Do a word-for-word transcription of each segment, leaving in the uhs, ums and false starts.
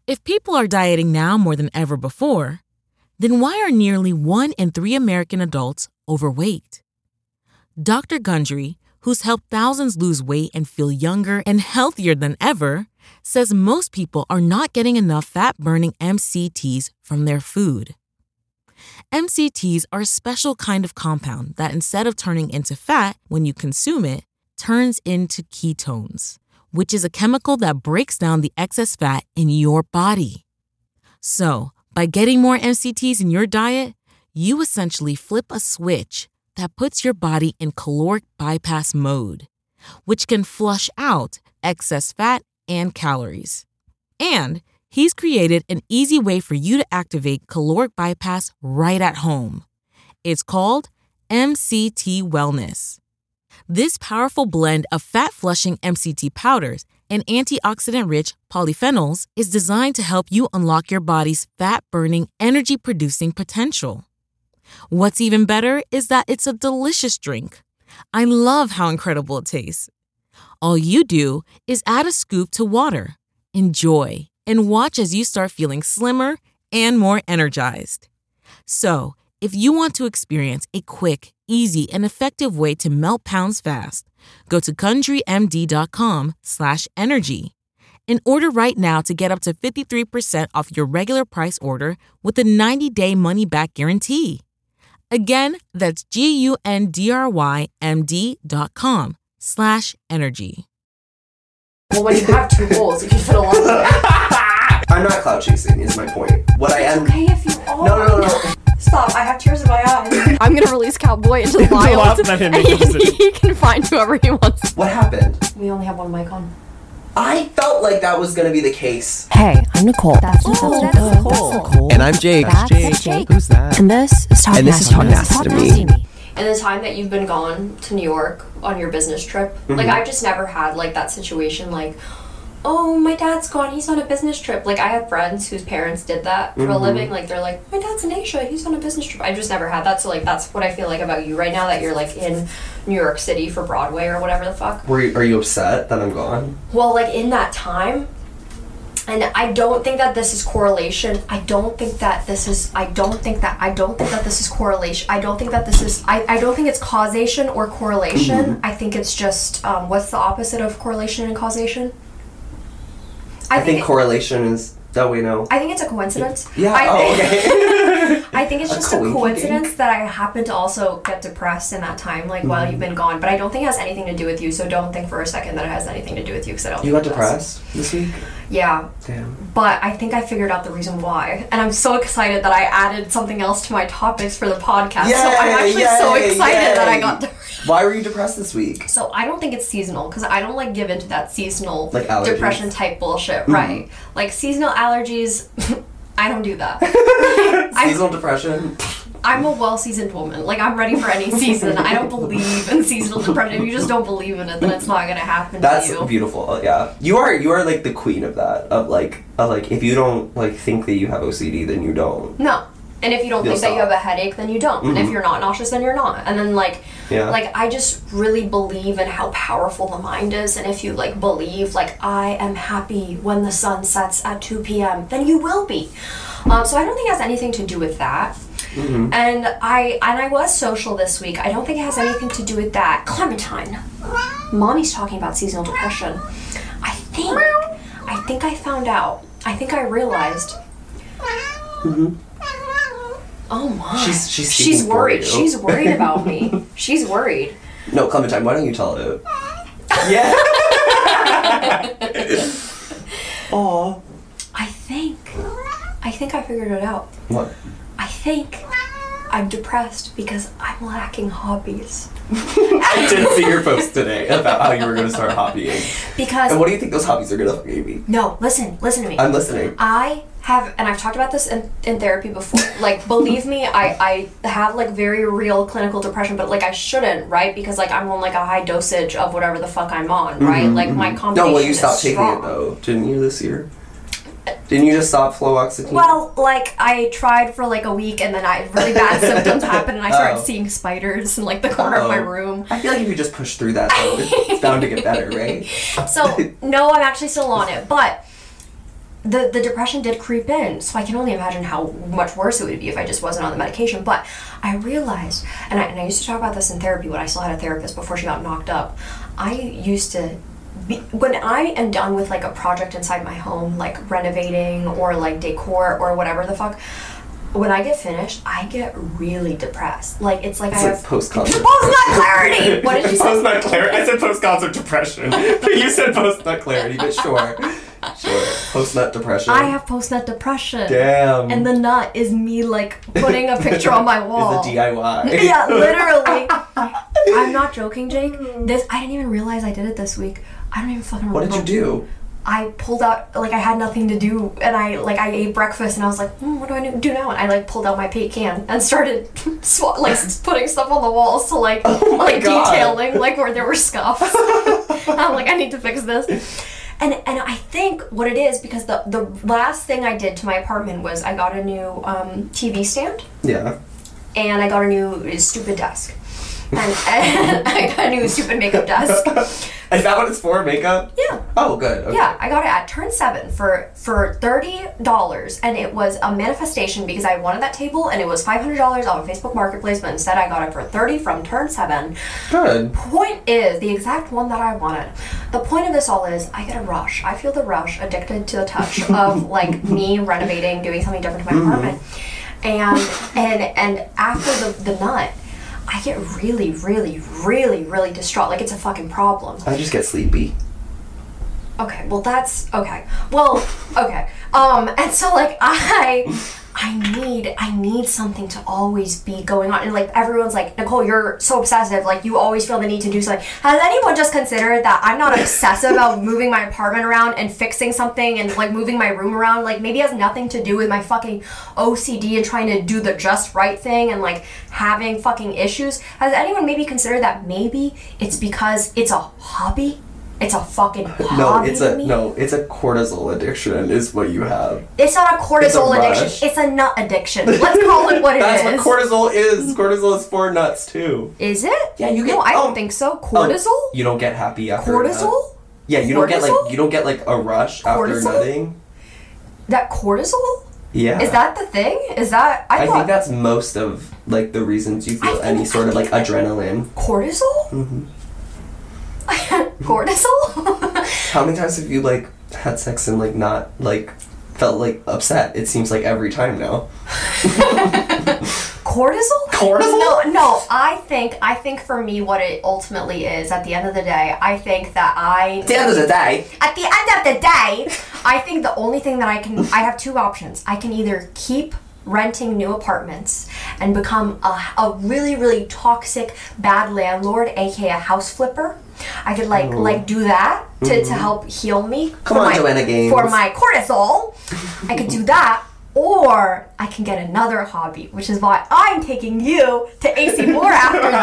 If people are dieting now more than ever before, then why are nearly one in three American adults overweight? Doctor Gundry, who's helped thousands lose weight and feel younger and healthier than ever, says most people are not getting enough fat-burning M C Ts from their food. M C Ts are a special kind of compound that instead of turning into fat when you consume it, turns into ketones, which is a chemical that breaks down the excess fat in your body. So, by getting more M C Ts in your diet, you essentially flip a switch that puts your body in caloric bypass mode, which can flush out excess fat and calories. And he's created an easy way for you to activate caloric bypass right at home. It's called M C T Wellness. This powerful blend of fat-flushing M C T powders and antioxidant-rich polyphenols is designed to help you unlock your body's fat-burning, energy-producing potential. What's even better is that it's a delicious drink. I love how incredible it tastes. All you do is add a scoop to water, enjoy, and watch as you start feeling slimmer and more energized. So, if you want to experience a quick, easy, and effective way to melt pounds fast, go to GundryMD.com slash energy and order right now to get up to fifty-three percent off your regular price order with a ninety-day money-back guarantee. Again, that's G-U-N-D-R-Y-M-D.com slash energy. Well, when you have two holes, you can fit a lot of it. I'm not cloud chasing, is my point. What I am... Okay, if you are. No, no, no, no. Stop, I have tears in my eyes. I'm gonna release Cowboy into the wild, and he, he can find whoever he wants. What happened? We only have one mic on. I felt like that was gonna be the case. Hey, I'm Nicole. That's, oh, that's, that's that's Nicole. Nicole. And I'm Jake. That's Jake. Jake. Who's that? And this is Talk And this is Nasty Talk to Nasty to Me. Me. In the time that you've been gone to New York on your business trip, Mm-hmm. like I've just never had like that situation like, oh, my dad's gone, he's on a business trip. Like I have friends whose parents did that for Mm-hmm. a living. Like they're like, my dad's in Asia, he's on a business trip. I've just never had that. So like that's what I feel like about you right now, that you're like in New York City for Broadway or whatever the fuck. Were you, are you upset that I'm gone? Well, like in that time, and I don't think that this is correlation. I don't think that this is, I don't think that, I don't think that this is correlation. I don't think that this is, I, I don't think it's causation or correlation. Mm-hmm. I think it's just, um, what's the opposite of correlation and causation? I, think, it- correlation is... Oh, wait, no. I think it's a coincidence. Yeah, I oh, think, okay. I think it's A just a coinky coincidence dink. that I happened to also get depressed in that time, like while you've been gone. But I don't think it has anything to do with you, so don't think for a second that it has anything to do with you, because I don't You think got it does. depressed this week? Yeah. Damn. But I think I figured out the reason why. And I'm so excited that I added something else to my topics for the podcast. Yay, so I'm actually so yay, excited yay. that I got depressed. Why were you depressed this week? So I don't think it's seasonal, because I don't like give into that seasonal Like allergies? depression type bullshit. Mhm. Right. Like seasonal allergies, I don't do that. I'm- Seasonal depression? I'm a well-seasoned woman. Like, I'm ready for any season. I don't believe in seasonal depression. If you just don't believe in it, then it's not gonna happen That's to you. beautiful, yeah. You are you are like the queen of that. Of like of like if you don't like think that you have O C D, then you don't. No. And if you don't You'll think that you stop. have a headache, then you don't. And if Mhm. you're not nauseous, then you're not. And then, like, Yeah. like I just really believe in how powerful the mind is. And if you, like, believe, like, I am happy when the sun sets at two p.m., then you will be. Um, so I don't think it has anything to do with that. Mm-hmm. And I and I was social this week. I don't think it has anything to do with that. Clementine, Mommy's talking about seasonal depression. I think, I think I found out. I think I realized. Mm-hmm. Oh my! She's she's She's speaking for worried. you. She's worried about me. She's worried. No, Clementine, why don't you tell it? Yeah. Aw. I think. I think I figured it out. What? I think I'm depressed because I'm lacking hobbies. I did see your post today about how you were going to start hobbying. Because And what do you think those hobbies are going to fucking be? no, listen, listen to me. I'm listening. I have, and I've talked about this in, in therapy before. Like, believe me, I, I have like very real clinical depression, but like I shouldn't, right? Because like I'm on like a high dosage of whatever the fuck I'm on, right? Mhm, Like mhm. my combination No, well, you is stopped taking strong. it though, didn't you, this year? Didn't you just stop fluoxetine? Well, like I tried for like a week, and then I really bad symptoms happened, and I started Oh. seeing spiders in like the corner of my Oh. room. I feel like if you just push through that, though, it's bound to get better, right? So no, I'm actually still on it, but the, the depression did creep in, so I can only imagine how much worse it would be if I just wasn't on the medication. But I realized, and I, and I used to talk about this in therapy when I still had a therapist before she got knocked up. I used to be, when I am done with like a project inside my home, like renovating or like decor or whatever the fuck, when I get finished, I get really depressed. Like, it's like it's I like have... post-concert. Post-nut clarity! What did you say? Post-nut clarity. I said post-concert depression. But you said post-nut clarity, but sure. Sure. Post-nut depression. I have post-nut depression. Damn. And the nut is me, like, putting a picture on my wall. It's a D I Y. Yeah, literally. I'm not joking, Jake. This I didn't even realize I did it this week. I don't even fucking remember. What did you do? I pulled out, like, I had nothing to do, and I, like, I ate breakfast, and I was like, hmm, what do I do now? And I, like, pulled out my paint can and started, sw- like, putting stuff on the walls to, like, oh my like God. detailing, like, where there were scuffs. I'm like, I need to fix this. And and I think what it is, because the, the last thing I did to my apartment was I got a new um, T V stand. Yeah. And I got a new stupid desk. And, and I got a new stupid makeup desk. Is that what it's for, makeup? Yeah. Oh, good. Okay. Yeah, I got it at Turn seven for, for thirty dollars, and it was a manifestation because I wanted that table, and it was five hundred dollars on Facebook Marketplace, but instead I got it for thirty dollars from Turn seven. Good. Point is, the exact one that I wanted. The point of this all is, I get a rush. I feel the rush, addicted to the touch of, like, me renovating, doing something different to my mm-hmm. apartment. And, and, and after the, the nut, I get really, really, really, really distraught. Like, it's a fucking problem. I just get sleepy. Okay, well, that's... Okay. Well, okay. Um, and so, like, I... I need... I need something to always be going on. And, like, everyone's like, Nicole, you're so obsessive. Like, you always feel the need to do something. Has anyone just considered that I'm not obsessive about moving my apartment around and fixing something and, like, moving my room around? Like, maybe it has nothing to do with my fucking O C D and trying to do the just right thing and, like, having fucking issues. Has anyone maybe considered that maybe it's because it's a hobby? It's a fucking hobby No, it's to a me? no, it's a cortisol addiction is what you have. It's not a cortisol It's a addiction. rush. It's a nut addiction. Let's call it what it That's is. what cortisol is. Cortisol is for nuts too. Is it? Yeah, you get- No, I don't oh. think so. Cortisol? Oh, you don't get happy after a nut. Cortisol? Yeah, you don't get Cortisol? like you don't get like a rush after Cortisol? nutting. That cortisol? Yeah. Is that the thing? Is that I, I thought think that's most of like the reasons you I feel think- any sort of like I think- adrenaline. cortisol? Mm-hmm. Cortisol? How many times have you like had sex and like not like felt like upset? It seems like every time now. Cortisol? Cortisol? No, no. I think I think for me, what it ultimately is, at the end of the day, I think that I. At the end of the day. At the end of the day, I think the only thing that I can, I have two options. I can either keep renting new apartments and become a, a really, really toxic, bad landlord, aka a house flipper. I could like Oh. like do that to, Mhm. to help heal me. Come for on, my, Joanna Gaines. For my cortisol. I could do that. Or I can get another hobby, which is why I'm taking you to A C Moore after this.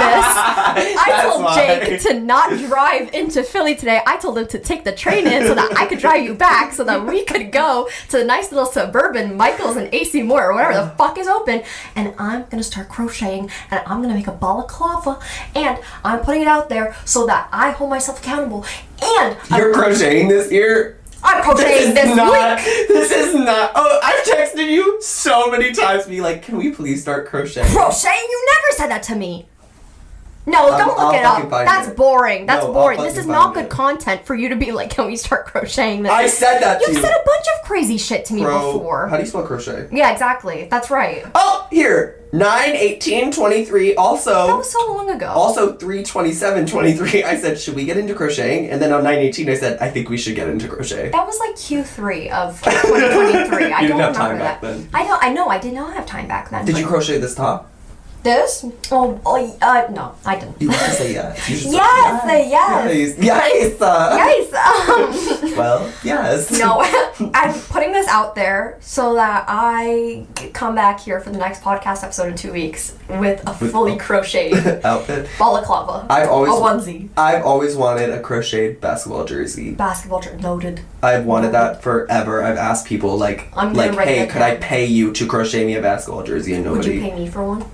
I That's told why. Jake to not drive into Philly today. I told him to take the train in so that I could drive you back so that we could go to the nice little suburban Michael's and A C Moore or whatever the fuck is open. And I'm going to start crocheting and I'm going to make a balaclava and I'm putting it out there so that I hold myself accountable. And You're I'm, crocheting this year? I'm crocheting this, is not, week. This is not. Oh, I've texted you so many times, be like, can we please start crocheting? Crocheting? You never said that to me. No, I'll- don't look I'll it fucking up. find That's it. boring. That's No, I'll boring. This fucking is not find good it. content for you to be like, can we start crocheting this? I said that to You've you. said a bunch of crazy shit to me Bro, before. how do you spell crochet? Yeah, exactly. That's right. Oh, here. nine eighteen twenty-three. Also. That was so long ago. Also, three twenty-seven twenty-three, I said, should we get into crocheting? And then on nine eighteen, I said, I think we should get into crochet. That was like Q three of twenty twenty-three. I You don't didn't have remember time that. back then. I don't. I know. I did not have time back then. Did you crochet this top? This? Oh, oh, uh, no, I didn't. You have to say yes. You should say Yes, say yes. Yes. Yes. uh, Yes. Um, Well, yes. No, I'm putting this out there so that I come back here for the next podcast episode in two weeks with a With- fully crocheted Outfit. balaclava. I've always a onesie. I've always wanted a crocheted basketball jersey. Basketball shirt loaded. I've wanted that forever. I've asked people like I'm gonna like, write hey, that could I down. pay you to crochet me a basketball jersey? And Would nobody. you pay me for one?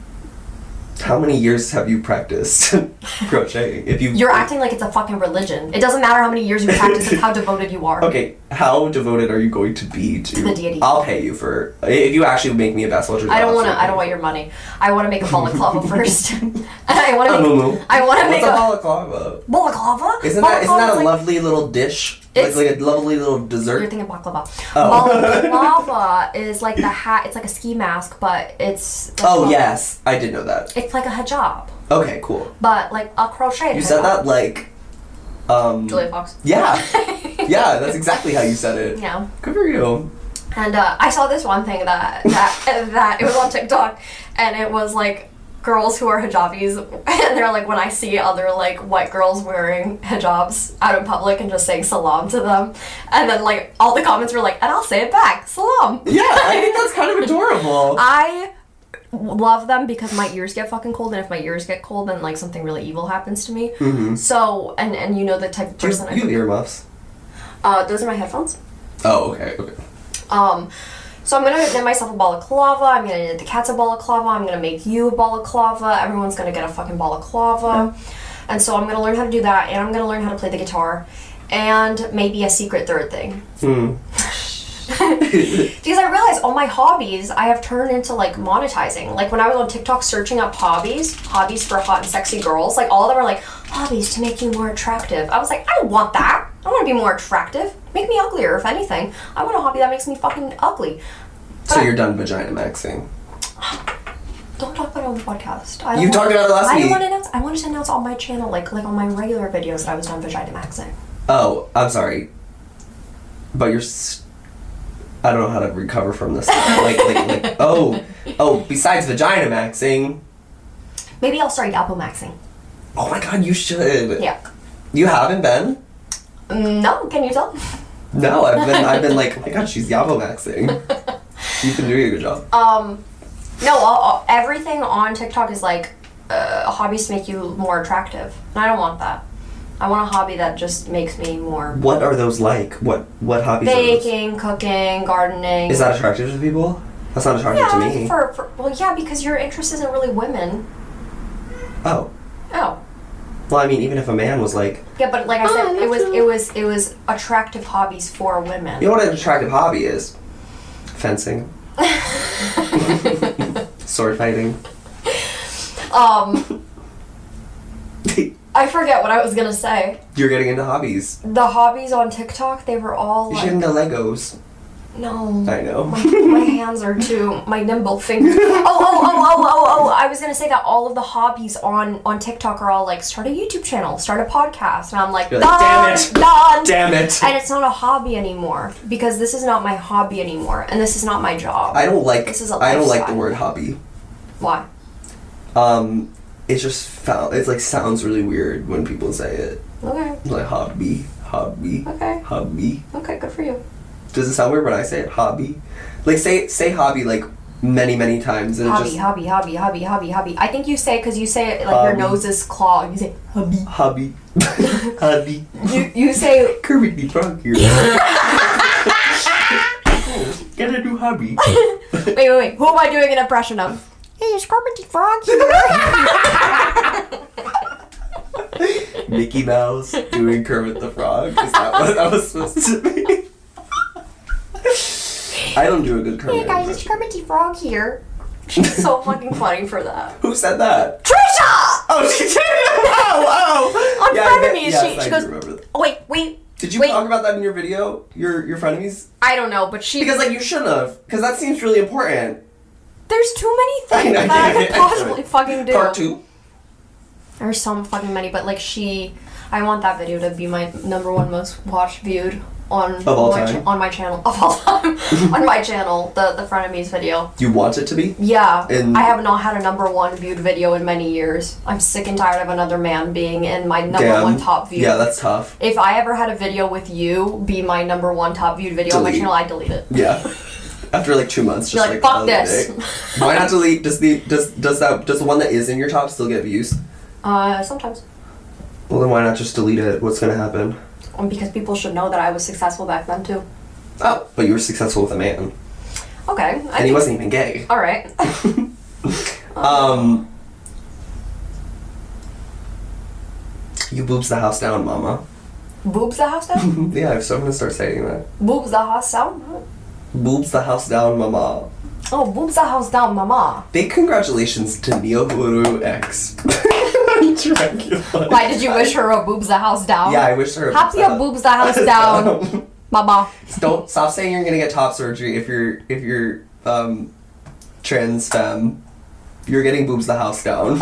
How many years have you practiced crocheting? If you You're acting like it's a fucking religion. It doesn't matter how many years you practice, it's how devoted you are. Okay, how devoted are you going to be to? The deity. I'll pay you for if you actually make me a vessel. I don't want to. I don't want your money. I want to make a balaclava first. And I want to A make. muumuu. I want to make What's a a balaclava? balaclava. Isn't that isn't that a Balaclava's like- lovely little dish? Like It's- like a lovely little dessert. You're thinking baklava. Oh. Balaclava is like the hat. It's like a ski mask, but it's. Like Oh a- yes, I did know that. It's like a hijab, Okay, cool. but like a crocheted. You said hijab. that like, um. Julia Fox. Yeah, yeah, that's exactly how you said it. Yeah. Good for you. And uh, I saw this one thing that that that it was on TikTok, and it was like girls who are hijabis, and they're like, when I see other like white girls wearing hijabs out in public and just saying salam to them, and then like all the comments were like, and I'll say it back, salam. Yeah, I think that's kind of adorable. I love them because my ears get fucking cold, and if my ears get cold, then like something really evil happens to me. Mm-hmm. So, and and you know the type of Do you, person you have I earmuffs? uh those are my headphones. Oh, okay, okay. Um, so I'm gonna knit myself a balaclava. I'm gonna knit the cats a balaclava. I'm gonna make you a balaclava. Everyone's gonna get a fucking balaclava. And so I'm gonna learn how to do that, and I'm gonna learn how to play the guitar, and maybe a secret third thing. Hmm. Because I realized all my hobbies I have turned into like monetizing. Like when I was on TikTok searching up hobbies, hobbies for hot and sexy girls, like all of them are like hobbies to make you more attractive. I was like, I don't want that. I want to be more attractive. Make me uglier, if anything. I want a hobby that makes me fucking ugly. So you're done vagina maxing. Don't talk about it on the podcast. I don't You want- talked about it last I week. want to announce. I wanted to announce on my channel, like like on my regular videos, that I was done vagina maxing. Oh, I'm sorry. But you're. S- I don't know how to recover from this. like, like, like, oh, oh. Besides vagina maxing. Maybe I'll start apple maxing. Oh my god, you should. Yeah. You haven't been? Mm, No, can you tell? No, I've been. I've been like, oh my god, she's yabo maxing. You've been doing a good job. Um, no, all, all, everything on TikTok is like uh, hobbies to make you more attractive, and I don't want that. I want a hobby that just makes me more What are those like? What what hobbies are those? baking, cooking, gardening. Is that attractive to people? That's not attractive yeah, to me. for, for well, yeah, because your interest isn't really women. Oh. Oh. Well, I mean, even if a man was like, Yeah, but like I Oh, said, I it was love it was it was attractive hobbies for women. you know what an attractive hobby is? Fencing. Sword fighting. Um, I forget what I was gonna say. You're getting into hobbies. The hobbies on TikTok, they were all You like, should get into Legos. no. I know. My, my hands are too, my nimble fingers. Oh, oh, oh, oh, oh, oh, I was gonna say that all of the hobbies on, on TikTok are all like, start a YouTube channel, start a podcast. And I'm like, You're done, like, damn it. done. Damn it. And it's not a hobby anymore, because this is not my hobby anymore, and this is not my job. I don't like. This is a I don't like the lifestyle. word hobby. Why? Um, it just found. It's like sounds really weird when people say it. Okay, It's like hobby, hobby, Okay. hobby. okay, good for you. Does it sound weird when I say it? Hobby. Like say say hobby like many many times and it Hobby, just hobby, hobby, hobby, hobby, hobby. I think you say, because you say it like Hobby. your nose is clogged. You say hobby. hobby, hobby. You you say Kermit the Frog here. Gotta do hobby. wait wait wait. Who am I doing an impression of? Hey, it's Kermit the Frog here. Mickey Mouse doing Kermit the Frog. Is that what that was supposed to be? I don't do a good Kermit. Hey guys, it's impression. Kermit the Frog here. She's so fucking funny for that. Who said that? Trisha! Oh, she did it! Wow, wow! On Yeah, I front of bet- me, yes, she, I she do goes, remember that. oh, wait, wait. Did you wait. talk about that in your video? Your your frenemies? I don't know, but she. Because like you should have. Because that seems really important. There's too many I things know, that I yeah, could yeah, possibly yeah. fucking do. Part two. There's so fucking many, but like she, I want that video to be my number one most watched viewed on Of all my time? cha- on my channel of all time on my channel, the the frenemies video. You want it to be? Yeah, And- I have not had a number one viewed video in many years. I'm sick and tired of another man being in my number Damn. one top view. Yeah, that's tough. If I ever had a video with you be my number one top viewed video on my Delete. channel, I'd delete it. Yeah. After like two months, just You're like, like, fuck oh, this. dick. Why not delete? Does the does does that does the one that is in your top still get views? Uh, sometimes. Well, then why not just delete it? What's gonna happen? Um, because people should know that I was successful back then too. Oh, but you were successful with a man, Okay. I and he think- wasn't even gay. All right. Um. You boobs the house down, mama. Boobs the house down? Yeah, so I'm gonna start saying that. Boobs the house down? Boobs the house down, mama. Oh, boobs the house down, mama. Big congratulations to Neohuru X. Dracula. Why did you wish her a boobs the house down? Yeah, I wish her a Happy a boobs the house down, mama. Don't stop saying you're gonna get top surgery if you're if you're um trans femme. You're getting boobs the house down.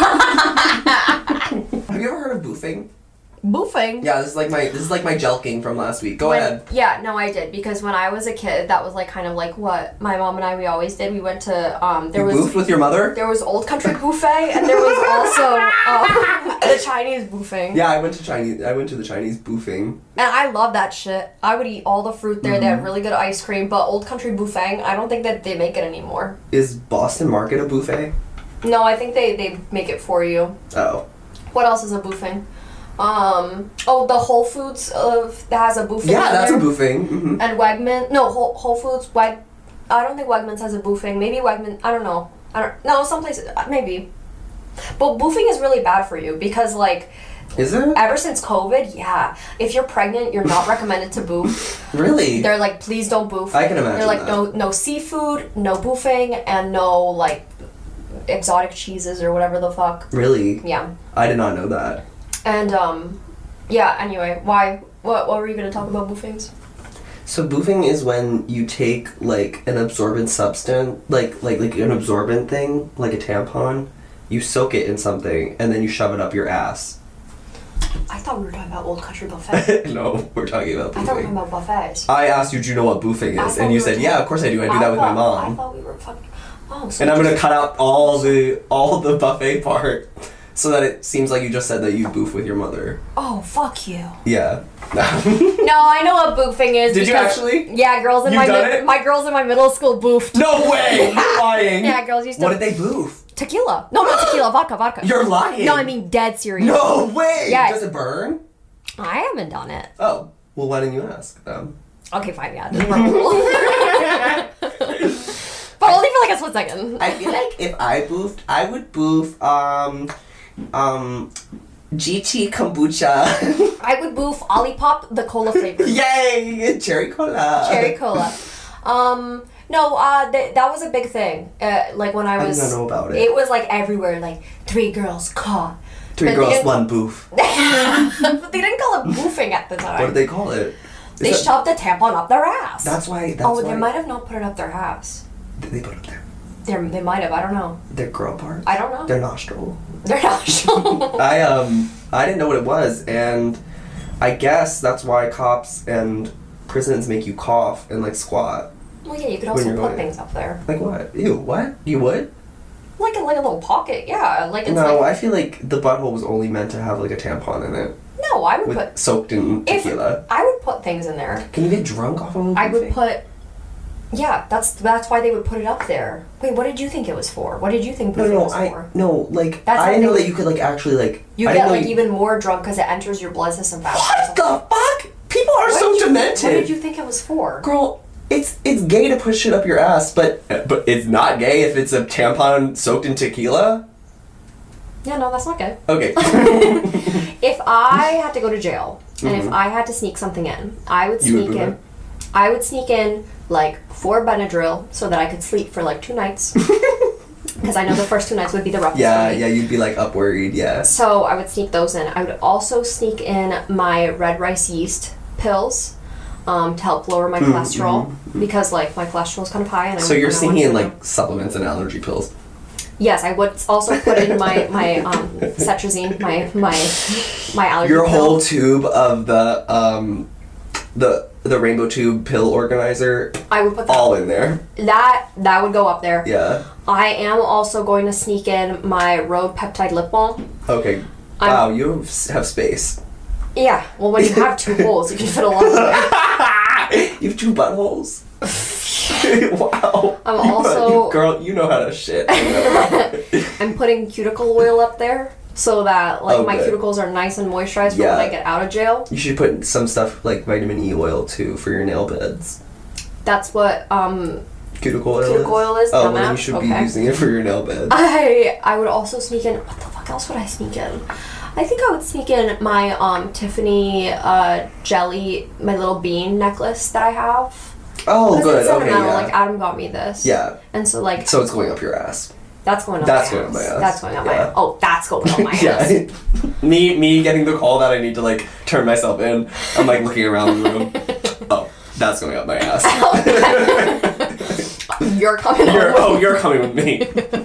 Have you ever heard of boofing? Boofing? Yeah, this is like my this is like my jelking from last week. Go When- ahead. Yeah, no, I did because when I was a kid, that was like kind of like what my mom and I we always did. We went to um there You was boofed with your mother? there was Old Country Buffet and there was also um, the Chinese buffet. Yeah, I went to Chinese. I went to the Chinese boofing. And I love that shit. I would eat all the fruit there. They Mm-hmm. had really good ice cream, but Old Country Buffet, I don't think that they make it anymore. Is Boston Market a buffet? No, I think they they make it for you. Oh, What else is a buffet? Um, oh, the Whole Foods of that has a buffet. yeah, in that's a there. boofing. hmm And Wegman, no, Whole, Whole Foods, Weg, I don't think Wegmans has a buffet. Maybe Wegman, I don't know. I don't, no, some places, uh, maybe. But boofing is really bad for you because, like, Is it ever since COVID, yeah, if you're pregnant, you're not recommended to boof. really? They're like, please don't boof. I can imagine They're like, that. no, no seafood, no boofing, and no, like, exotic cheeses or whatever the fuck. Really? Yeah. I did not know that. And, um, yeah, anyway, why, what, what were you going to talk about boofings? So boofing is when you take like an absorbent substance, like like like an absorbent thing, like a tampon, you soak it in something and then you shove it up your ass. I thought we were talking about Old Country Buffet. No, we're talking about I thought we were talking boofing. about buffets. I asked you, do you know what boofing I is? thought And we you were said, talking- yeah, of course I do. I do I that with my thought- I mom. thought we were fucking. Oh, so And I'm we gonna just- cut out all the all the buffet part so that it seems like you just said that you boof with your mother. Oh, fuck you. Yeah. No, I know what boofing is. Did you because- actually? Yeah, girls in You my done mi- it? my girls in my middle school boofed. No way! You're lying. Yeah, girls used to. What did they boof? Tequila. No, not tequila. Vodka. Vodka. You're lying. No, I mean dead serious. No way! Yeah. Does it burn? I haven't done it. Oh. Well, why didn't you ask them? Okay, fine. Yeah, this is but only for like a split second. I feel like if I boofed, I would boof, um, um, G T kombucha. I would boof Olipop, the cola flavor. Yay! Cherry cola. Cherry cola. Um, no, uh, th- that was a big thing. Uh, like when I I was. did not know about it. It was like everywhere, like three girls caught. Three But they girls, didn't- one boof. But they didn't call it boofing at the time. What did they call it? Is They that- shoved a tampon up their ass. That's why. That's oh, why they might have not put it up their ass. Did they put it up there? They're, they might have. I don't know. Their girl parts. I don't know. Their nostril. They're not sure. I um I didn't know what it was, and I guess that's why cops and prisons make you cough and like squat. Well, yeah, you could When also you're put going- things up there, Like what? Ew, what? You would? like a, like a little pocket. Yeah, like it's No, like. I feel like the butthole was only meant to have like a tampon in it, No, I would with put. soaked in If tequila. I would put things in there. Can you get drunk off of a I would buffet? put. Yeah, that's that's why they would put it up there. Wait, what did you think it was for? What did you think No, boofing no, was I for? no like That's I how didn't they know that would- you could like actually like. You I get didn't know like you- even more drunk because it enters your blood system faster. What the fuck? People are What so did you- demented. What did you think it was for? Girl, it's it's gay to push shit up your ass, but but it's not gay if it's a tampon soaked in tequila. Yeah, no, that's not good. Okay. If I had to go to jail and Mhm. if I had to sneak something in, I would You would sneak do in. it? I would sneak in like four Benadryl so that I could sleep for like two nights. Because I know the first two nights would be the roughest Yeah, for me. yeah, you'd be like up worried, yeah. So I would sneak those in. I would also sneak in my red rice yeast pills um, to help lower my cholesterol because like my cholesterol is kind of high. And I Mm, So would- you're and I sneaking in wanted to- like supplements and allergy pills. Yes, I would also put in my my um, cetrizine, my my my allergy. Your pill. whole tube of the um the the rainbow tube pill organizer I would put that all in there. that that would go up there. Yeah. I am also going to sneak in my Rhode peptide lip balm. Okay. I'm- Wow, you have space. Yeah, well, when you have two holes, you can fit a lot in there. You have two buttholes. Wow. I'm also- You- girl, you know how to shit. I'm putting cuticle oil up there so that like Oh, my good. cuticles are nice and moisturized for Yeah. when I get out of jail. You should put some stuff like vitamin E oil too for your nail beds. That's what um Cuticle oil. Cuticle oil is? Oh, well, then Dumbass? you should be Okay. using it for your nail beds. I I would also sneak in. What the fuck else would I sneak in? I think I would sneak in my um, Tiffany uh, jelly, my little bean necklace that I have. Oh, good. It's Okay, sentimental. yeah. Like Adam got me this. Yeah. And so like. So it's going up your ass. That's going up That's my going up ass. my ass. That's going up my Yeah. ass. Oh, that's going up my ass. Yeah. me me getting the call that I need to like turn myself in. I'm like looking around the room. Oh, that's going up my ass. You're coming You're, up. oh, you're coming with me.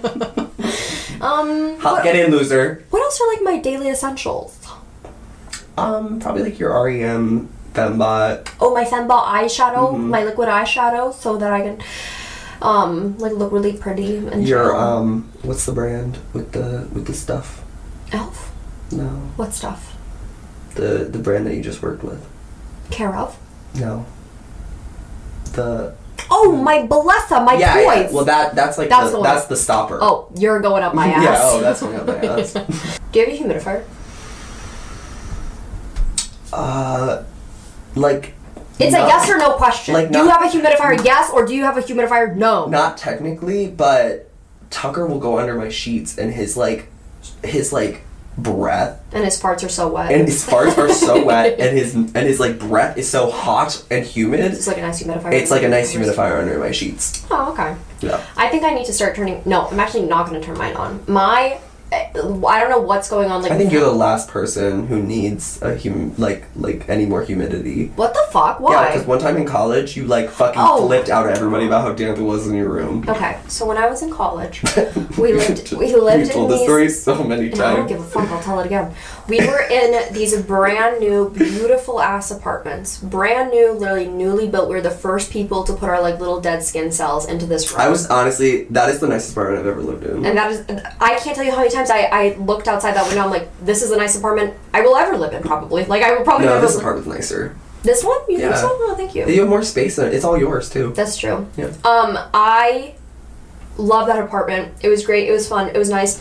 Um. Hop, what, get in, loser. what else are like my daily essentials? Um, probably like your R E M Fembot. Oh, my Fembot eyeshadow, Mhm. my liquid eyeshadow, so that I can, um, like look really pretty and Your chill. um, what's the brand with the with the stuff? Elf. No, What stuff? the the brand that you just worked with. Care of. No. The Oh, my Bellessa, my yeah, toys. yeah. Well, that that's like That's the, the one. that's the stopper. Oh, you're going up my ass. Yeah. Oh, that's going up my ass. Do you have a humidifier? uh, like. It's not- a yes or no question. like do you not- have a humidifier? Yes, or do you have a humidifier? No. Not technically, but Tucker will go under my sheets, and his like, his like breath And his farts are so wet. and his farts are so wet, and his and his like breath is so hot and humid. It's like a nice humidifier. It's like a nice humidifier under my sheets. Oh, okay. Yeah. I think I need to start turning. No, I'm actually not going to turn mine on. My, I don't know what's going on. Like, I think you're the last person who needs a hum like like any more humidity. What the fuck? Yeah, Why? because one time in college, you like fucking Oh. flipped out at everybody about how damp it was in your room. Okay, so when I was in college, we lived. We lived You told in the these. story so many And I don't times. give a fuck. I'll tell it again. We were in these brand new, beautiful ass apartments. Brand new, literally newly built. We were the first people to put our like little dead skin cells into this room. I was honestly, that is the nicest apartment I've ever lived in. And that is, I can't tell you how many times I, I looked outside that window. I'm like, this is a nice apartment I will ever live in, probably. Like, I will probably No, never this li- apartment's nicer. This one? You think Yeah. so? Oh, thank you. You have more space in it. It's all yours too. That's true. Yeah. Um, I love that apartment. It was great. It was fun. It was nice.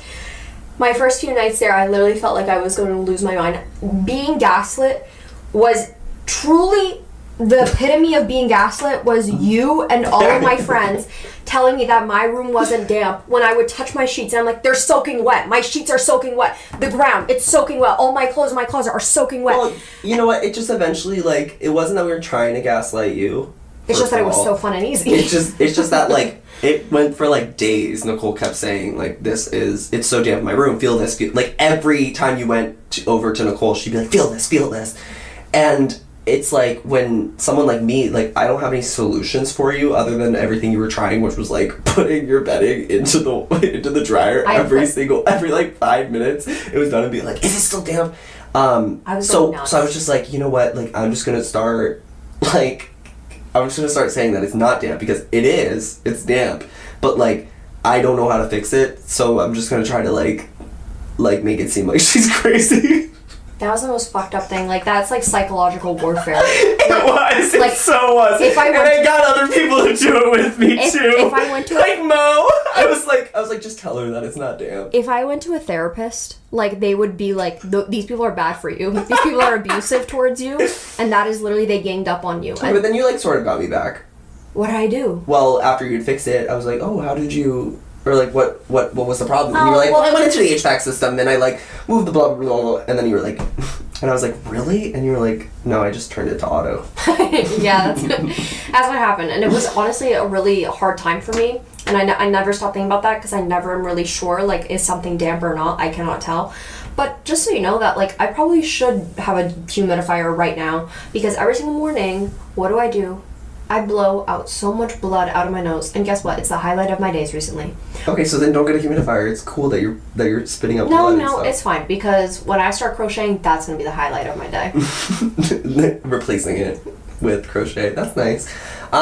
My first few nights there, I literally felt like I was going to lose my mind. Being gaslit was truly the epitome of being gaslit. Was you and all of my friends telling me that my room wasn't damp when I would touch my sheets and I'm like, they're soaking wet. My sheets are soaking wet. The ground, it's soaking wet. All my clothes in my closet are soaking wet. Well, you know what? It just eventually like it wasn't that we were trying to gaslight you. It's just first that it of was all. so fun and easy. It's just it's just that like it went for like days. Nicole kept saying like this is it's so damp in my room. Feel this. Feel, like every time you went to, over to Nicole, she'd be like feel this, feel this, and it's like when someone like me like I don't have any solutions for you other than everything you were trying, which was like putting your bedding into the into the dryer I every put- single every like five minutes. It was done and being like, is it still damp? Um, I was so going nuts. so I was just like, you know what? Like I'm just gonna start like. I'm just gonna start saying that it's not damp because it is. It's damp, but like I don't know how to fix it, so I'm just gonna try to like, like make it seem like she's crazy. That was the most fucked up thing. Like, that's like psychological warfare. It was. like, it so was. if I and went I to- got other people to do it with me If- too. if I went to a- like Mo, I was like, I was like, just tell her that it's not damp. If I went to a therapist, like, they would be like, "Th- these people are bad for you. These people are abusive towards you. And that is literally, they ganged up on you. but And then you like sort of got me back. what did I do? Well, after you'd fixed it, I was like, oh, how did you? Or like, what, what, what was the problem? And you Oh, were like, well- well, I went into the H V A C system, then I like moved the blah blah blah, blah and then you were like, and I was like, really? And you were like, no, I just turned it to auto. Yeah, that's, that's what happened. And it was honestly a really hard time for me. And I, n- I never stopped thinking about that because I never am really sure, like, is something damp or not? I cannot tell. But just so you know that, like, I probably should have a humidifier right now because every single morning, what do I do? I blow out so much blood out of my nose. And guess what? It's the highlight of my days recently. Okay, so then don't get a humidifier. It's cool that you're that you're spitting up No, blood. no, and it's fine because when I start crocheting, that's going to be the highlight of my day. stuff. Replacing it with crochet. That's nice.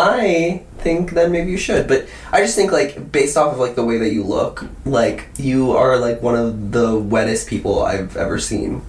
I think then maybe you should, but I just think like based off of like the way that you look, like you are like one of the wettest people I've ever seen.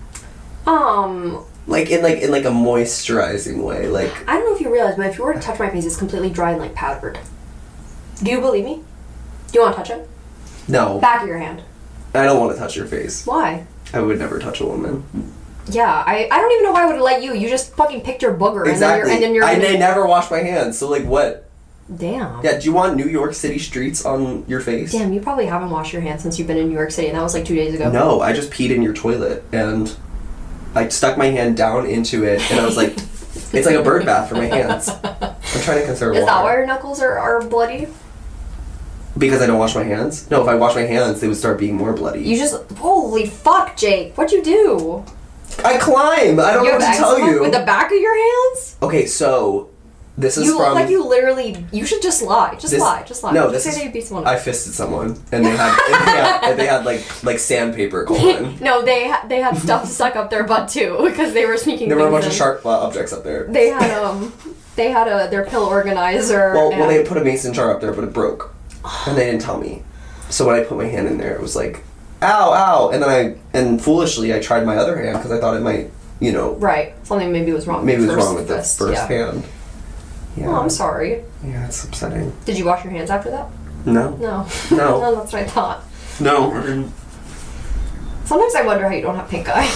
Um, Like in like in like a moisturizing way. Like I don't know if you realize, but if you were to touch my face, it's completely dry and like powdered. Do you believe me? Do you want to touch it? no, Back of your hand. I don't want to touch your face. Why? I would never touch a woman. Yeah, I, I don't even know why I would let you. You just fucking picked your booger Exactly. and then you're and then you're I, I never wash my hands, so like what? Damn. Yeah, do you want New York City streets on your face? Damn, you probably haven't washed your hands since you've been in New York City, and that was like two days ago. No, I just peed in your toilet, and I stuck my hand down into it, and I was like, it's like a bird bath for my hands. I'm trying to conserve Is water. that why your knuckles are, are bloody? Because I don't wash my hands? No, if I wash my hands, they would start being more bloody. You just... Holy fuck, Jake. What'd you do? I climb! I don't You know have what to tell eczema you. with the back of your hands? Okay, so this is You from... look like you literally... You should just lie. Just this- lie. Just lie. No, just this say is... that you beat someone I up. fisted someone, and they had, and they had, and they had like like sandpaper going. No, they ha- they had stuff stuck up their butt too because they were sneaking. There were a things bunch in. of sharp uh, objects up there. They had um, they had a their pill organizer. Well, and well, they put a mason jar up there, but it broke, and they didn't tell me. So when I put my hand in there, it was like, ow, ow, and then I and foolishly I tried my other hand because I thought it might, you know, right, something maybe was wrong. maybe it with was the wrong with the fist, first yeah. hand. Yeah. Oh, I'm sorry. Yeah, it's upsetting. Did you wash your hands after that? No. No. No. No, that's what I thought. No. I didn't. Sometimes I wonder how you don't have pink eye.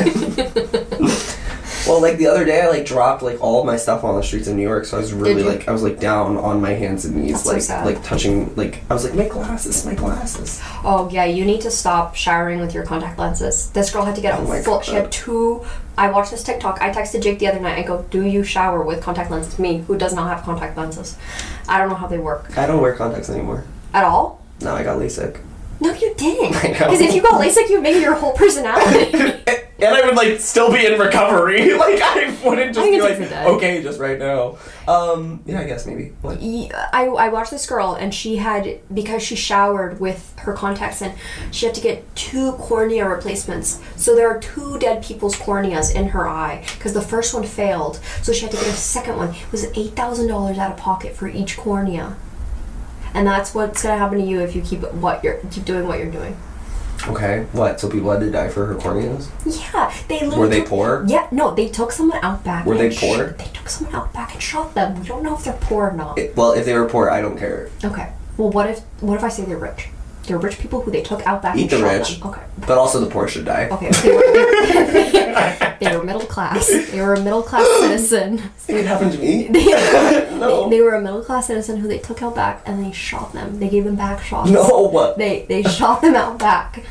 Well, like the other day, I like dropped like all of my stuff on the streets of New York, so I was really Did you? like I was like down on my hands and knees, That's so like sad. like touching, like I was like my glasses, my glasses. Oh yeah, you need to stop showering with your contact lenses. This girl had to get Oh a my full. God. She had two. I watched this TikTok. I texted Jake the other night. I go, "Do you shower with contact lenses?" Me, who does not have contact lenses. I don't know how they work I don't wear contacts anymore. at all. No, I got LASIK. No, you didn't. I know. Because if you got LASIK, you'd make your whole personality. And I would like still be in recovery. Like I wouldn't just I think be it's like for that. okay, just right now. Um, yeah, I guess maybe. What? Yeah, I, I watched this girl and she had, because she showered with her contacts in, she had to get two cornea replacements. So there are two dead people's corneas in her eye because the first one failed. So she had to get a second one. It was eight thousand dollars out of pocket for each cornea. And that's what's going to happen to you if you keep what you're keep doing what you're doing. Okay, what? So people had to die for her corneas? Yeah, they literally Were they took- poor? Yeah, no, they took someone out back. Were and they sh- poor? They took someone out back and shot them. We don't know if they're poor or not. It- well, if they were poor, I don't care. Okay. Well, what if what if I say they're rich? They're rich people who they took out back Eat and the shot rich. them. Okay. But also the poor should die. Okay. They were, they, they were middle class. They were a middle class citizen. It happened to me. They, No. they, they were a middle class citizen who they took out back and they shot them. They gave them back shots. No. They they shot them out back.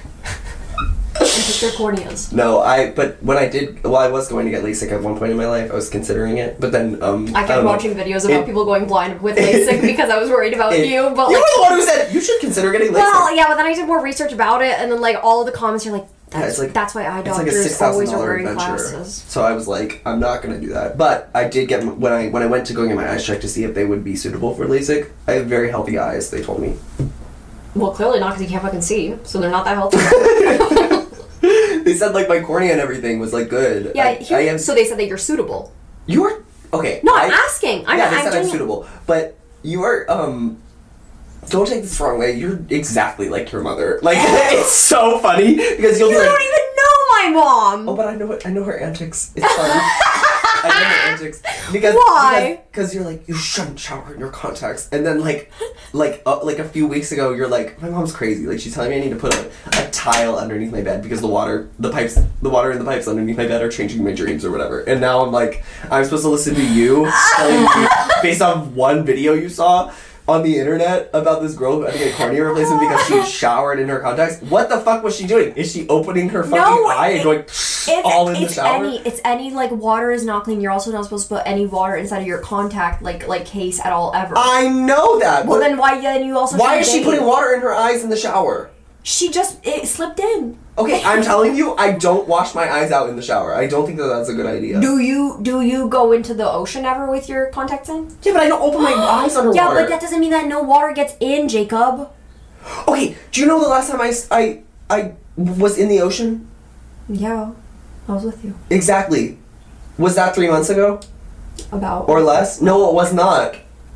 And took their corneas. No, I. But when I did, well, I was going to get LASIK at one point in my life. I was considering it, but then um. I kept don't know. watching videos about It- people going blind with LASIK because I was worried about It- you. But you like, were the one who said you should consider getting LASIK. well, yeah. But then I did more research about it, and then like all of the comments are like, Yeah, that's it's like- that's why eye It's like a doctors six thousand always are dollar wearing adventure. glasses. So I was like, I'm not gonna do that. But I did get when I when I went to go get my eyes checked to see if they would be suitable for LASIK. I have very healthy eyes. They told me. Well, clearly not because you can't fucking see, so they're not that healthy. They said like my cornea and everything was like good. Yeah, I, here, I am. so they said that you're suitable. You are okay. No, I'm I- asking. I'm, yeah, they I'm said I'm doing- suitable, but you are. um Don't take this the wrong way. You're exactly like your mother. Like it's so funny because you'll You be like, don't even know my mom. oh, but I know it. I know her antics. It's fun. I know her antics because Why? Because you're like you shouldn't shower in your contacts, and then like, like uh, like a few weeks ago, you're like my mom's crazy. Like she's telling me I need to put a, a tile underneath my bed because the water, the pipes, the water in the pipes underneath my bed are changing my dreams or whatever. And now I'm like, I'm supposed to listen to you telling me based on one video you saw on the internet about this girl who had to get cornea replacement because she showered in her contacts. What the fuck was she doing? Is she opening her fucking No, eye and it- going It's, all in the it's shower? any it's any like water is not clean. You're also not supposed to put any water inside of your contact like like case at all ever. I know that. well but then why then you also why should is she bathe. putting water in her eyes in the shower? She just it slipped in. Okay, I'm telling you, I don't wash my eyes out in the shower. I don't think that that's a good idea. Do you do you go into the ocean ever with your contacts in? Yeah, but I don't open my eyes underwater. Yeah, but that doesn't mean that no water gets in, Jacob. Okay, do you know the last time I, s- I, I was in the ocean? Yeah, I was with you. Exactly. Was that three months ago? About Or less? No, it was not.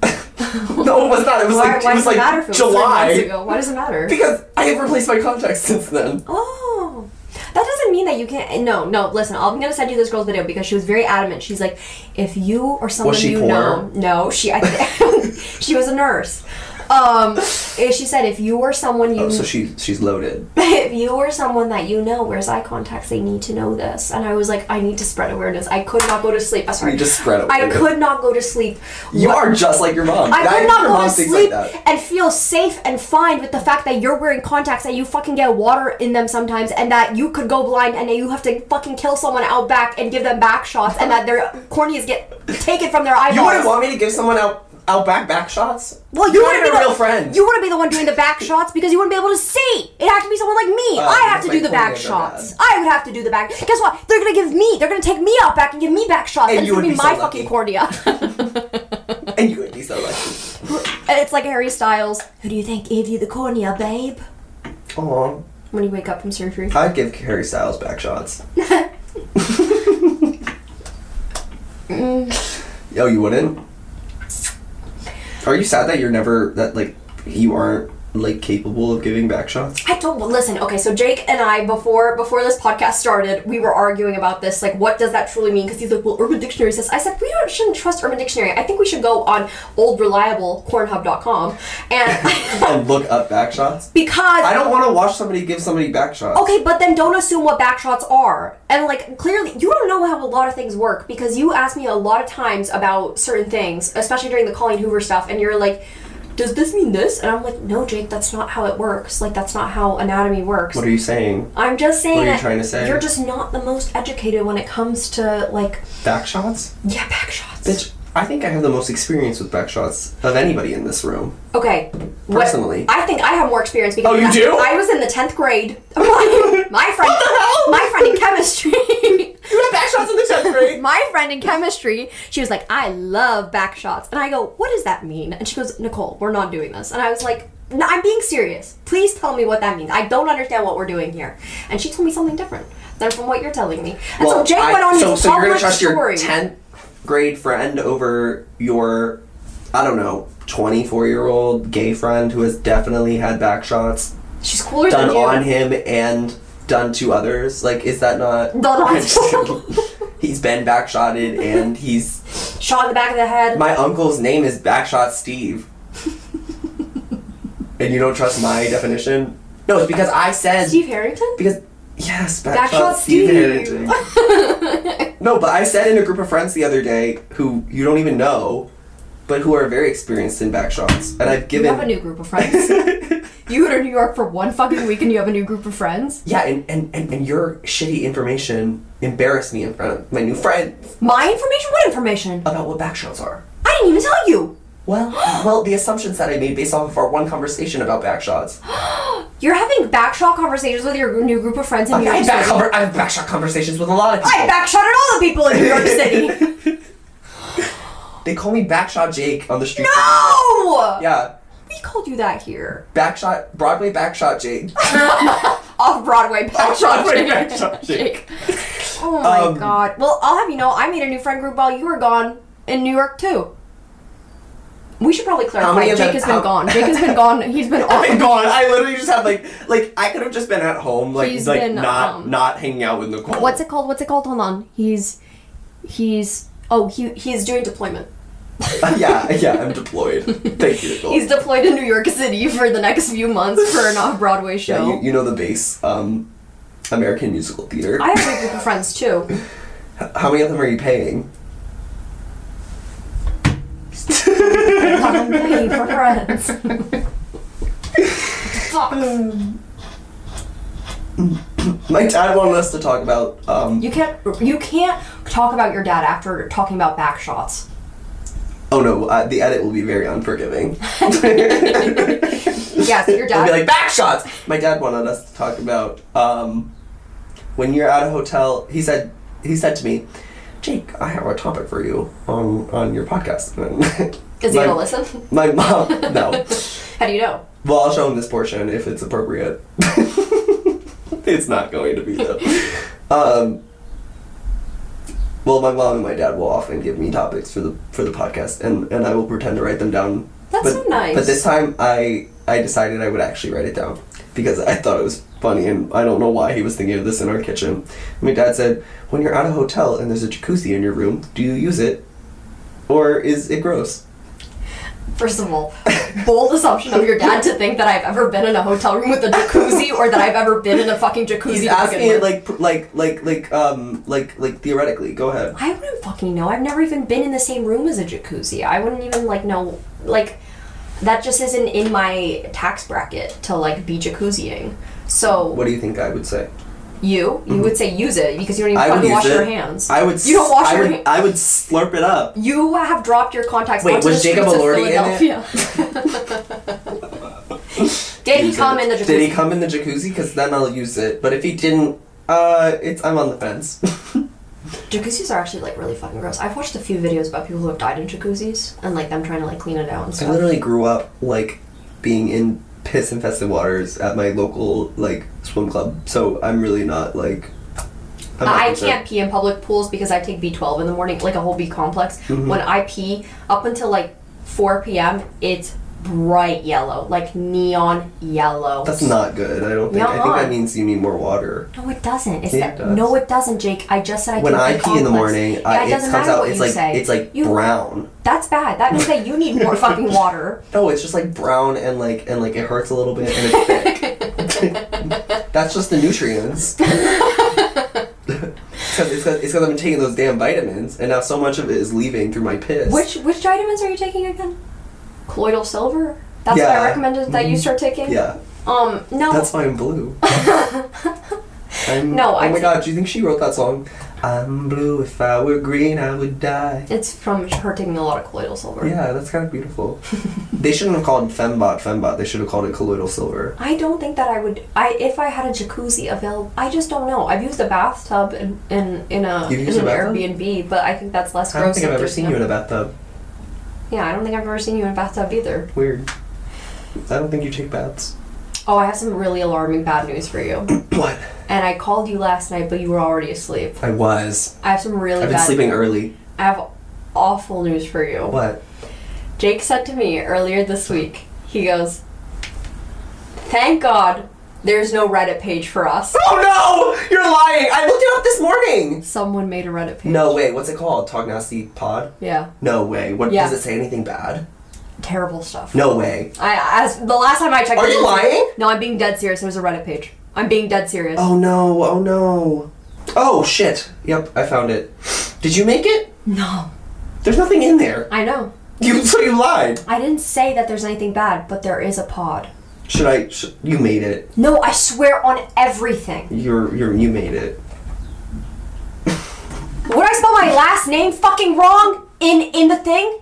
No, it was not. It was why, like, why it was does like it matter if it was three July. months ago? Why does it matter? Because I have replaced my contacts since then. Oh, that doesn't mean that you can't. No, no. Listen, I'm gonna send you this girl's video because she was very adamant. She's like, if you or someone she you poor? know, no, she, I, she was a nurse. Um, she said if you were someone you... Oh, so she, she's loaded. If you were someone that you know wears eye contacts, they need to know this. And I was like, I need to spread awareness. I could not go to sleep. I'm sorry. You just spread I awareness. could not go to sleep. You What- are just like your mom. I That- could not your go mom to thinks sleep like that. and feel safe and fine with the fact that you're wearing contacts, that you fucking get water in them sometimes, and that you could go blind, and that you have to fucking kill someone out back and give them back shots, and that their corneas get taken from their eyeballs. You wouldn't want me to give someone out out back back shots? Well, you You're wouldn't not be a the real friend. You wouldn't be the one doing the back shots because you wouldn't be able to see. It had to be someone like me. Uh, I have to my do the back corneas are shots. bad. I would have to do the back. Guess what? They're gonna give me. They're gonna take me out back and give me back shots. And And it's you gonna would be be my so fucking lucky. cornea. And you would be so lucky. And it's like Harry Styles. Who do you think gave you the cornea, babe? Aw. When you wake up from surgery. I'd give Harry Styles back shots. Yo, you wouldn't? Are you sad that you're never, that, like, you aren't, like, capable of giving back shots? I don't well, listen. Okay, so Jake and I before before this podcast started, we were arguing about this. Like, what does that truly mean? Because he's like, well, Urban Dictionary says. I said we don't shouldn't trust Urban Dictionary. I think we should go on old reliable cornhub dot com and And look up back shots? because I don't want to watch somebody give somebody back shots. okay, but then don't assume what back shots are. And like clearly, you don't know how a lot of things work because you asked me a lot of times about certain things, especially during the Colleen Hoover stuff, and you're like, does this mean this? And I'm like, no, Jake, that's not how it works. Like, that's not how anatomy works. What are you saying? I'm just saying What are you that trying to say? you're just not the most educated when it comes to, like, Back shots? yeah, back shots. Bitch, I think I have the most experience with back shots of anybody in this room. Okay. what- Personally. I think I have more experience because Oh, you I, do? I was in the tenth grade. my, my friend, What the hell? my friend in chemistry. You had back shots in the tenth grade? My friend in chemistry, she was like, I love back shots. And I go, what does that mean? And she goes, Nicole, we're not doing this. And I was like, no, I'm being serious. Please tell me what that means. I don't understand what we're doing here. And she told me something different than from what you're telling me. And so Jake I- went on so, his so you're gonna public trust story. your tenth grade friend over your, I don't know, twenty-four year old gay friend who has definitely had back shots She's cooler done than you. on him and done to others. Like, is that not? Done on He's been backshotted and he's. Shot in the back of the head. My uncle's name is Backshot Steve. And you don't trust my definition? No, it's because I said. Steve Harrington? Because. Yes, Backshot, Backshot Steve, Steve. Harrington. No, but I said in a group of friends the other day who you don't even know, but who are very experienced in backshots. And I've You given. have a new group of friends. You go to New York for one fucking week and you have a new group of friends? Yeah, and, and, and, and your shitty information embarrassed me in front of my new friends My information? What information? about what backshots are. I didn't even tell you. Well, well, the assumptions that I made based off of our one conversation about backshots. You're having backshot conversations with your new group of friends in I New York have, back City. conver- I have backshot conversations with a lot of people. I backshotted all the people in New York City. They call me Backshot Jake on the street. No! Yeah, We called you that here. Backshot, Broadway Backshot Jake. Off Broadway backshot Off-Broadway Jake. backshot Jake. Oh my Um, god. Well, I'll have you know, I made a new friend group while you were gone in New York too. We should probably clarify. many of Jake them- has been how- gone. Jake has been gone. He's been I've been off. gone. I literally just have like, like I could have just been at home, like, He's like been, not, um, not hanging out with Nicole. What's it called? What's it called? Hold on. He's he's oh he he is doing deployment. yeah, yeah, I'm deployed. Thank you, Nicole. He's deployed in New York City for the next few months for an off-Broadway show. Yeah, you, you know the base, um, American Musical Theater. I have a group of friends too. H- How many of them are you paying? I'm paying for friends. Fuck. My dad wanted us to talk about, um, You can't you can't talk about your dad after talking about back shots. oh no, uh, the edit will be very unforgiving. Yes, your It'll dad. be like, back shots! My dad wanted us to talk about, um, when you're at a hotel, he said, he said to me, Jake, I have a topic for you on, on your podcast. Is he my- gonna listen? My mom, no. How do you know? Well, I'll show him this portion if it's appropriate. It's not going to be, though. Um, well, my mom and my dad will often give me topics for the for the podcast, and, and I will pretend to write them down. That's but, so nice. But this time, I I decided I would actually write it down because I thought it was funny, and I don't know why he was thinking of this in our kitchen. My dad said, when you're at a hotel and there's a jacuzzi in your room, do you use it, or is it gross? First of all, bold assumption of your dad to think that I've ever been in a hotel room with a jacuzzi or that I've ever been in a fucking jacuzzi. He's asking it like, pr- like, like, like, um, like, like theoretically. Go ahead. I wouldn't fucking know. I've never even been in the same room as a jacuzzi. I wouldn't even like know. Like, that just isn't in my tax bracket to like be jacuzziing. So. What do you think I would say? You? You Mm-hmm. would say use it because you don't even I would fucking use wash it. your hands. I would. You don't wash I your would, hands. I would slurp it up. You have dropped your contacts Wait, onto was the Jacob streets of Elordi in it? Philadelphia. Did he come in the jacuzzi? Did he come in the jacuzzi? Because then I'll use it. But if he didn't, uh, it's I'm on the fence. Jacuzzis are actually like really fucking gross. I've watched a few videos about people who have died in jacuzzis and like them trying to like clean it out and I stuff. literally grew up like being in piss infested waters at my local like swim club, so I'm really not like. I'm not I concerned. can't pee in public pools because I take B twelve in the morning, like a whole B complex. Mhm. When I pee up until like four p.m., it's bright yellow, like neon yellow. That's not good. I don't think. I think Nuh-uh. that means you need more water. No, it doesn't. It's Yeah, that, it does. No, it doesn't, Jake. I just said I When take I B pee in the complex. morning, yeah, I, it it doesn't comes matter out. what It's you like say. it's like You- brown. That's bad. That means that you need more fucking water. No, it's just like brown and like and like it hurts a little bit and it's thick. That's just the nutrients. It's because I've been taking those damn vitamins, and now so much of it is leaving through my piss. Which which vitamins are you taking again? Colloidal silver? That's what Yeah. I recommended that you start taking? Yeah, Um, no. that's why I'm blue. I'm, No, oh I my think- god, do you think she wrote that song? I'm blue, if I were green, I would die. It's from her taking a lot of colloidal silver. Yeah, that's kind of beautiful. They shouldn't have called Fembot Fembot. They should have called it colloidal silver. I don't think that I would. I if I had a jacuzzi available, I just don't know. I've used a bathtub in in, in a You've in used an a bathtub? Airbnb, but I think that's less I gross. don't think I've if ever there's seen no- you in a bathtub. Yeah, I don't think I've ever seen you in a bathtub either. Weird. I don't think you take baths. Oh, I have some really alarming bad news for you. What? And I called you last night, but you were already asleep. I was. I have some really I've been bad. sleeping early. I have awful news for you. What? Jake said to me earlier this week, he goes, "Thank God there's no Reddit page for us." Oh no! You're lying! I looked it up this morning! Someone made a Reddit page. No way, what's it called? Talk Nasty Pod? Yeah. No way. What Yeah. does it say anything bad? Terrible stuff. No way. I as the last time I checked. Are it you was- lying? No, I'm being dead serious. There's a Reddit page. I'm being dead serious. Oh no, oh no. Oh shit. Yep, I found it. Did you make it? No. There's nothing in there. I know. You so you lied. I didn't say that there's anything bad, but there is a pod. Should I sh- you made it. No, I swear on everything. You're you're you made it. Would I spell my last name fucking wrong in in the thing?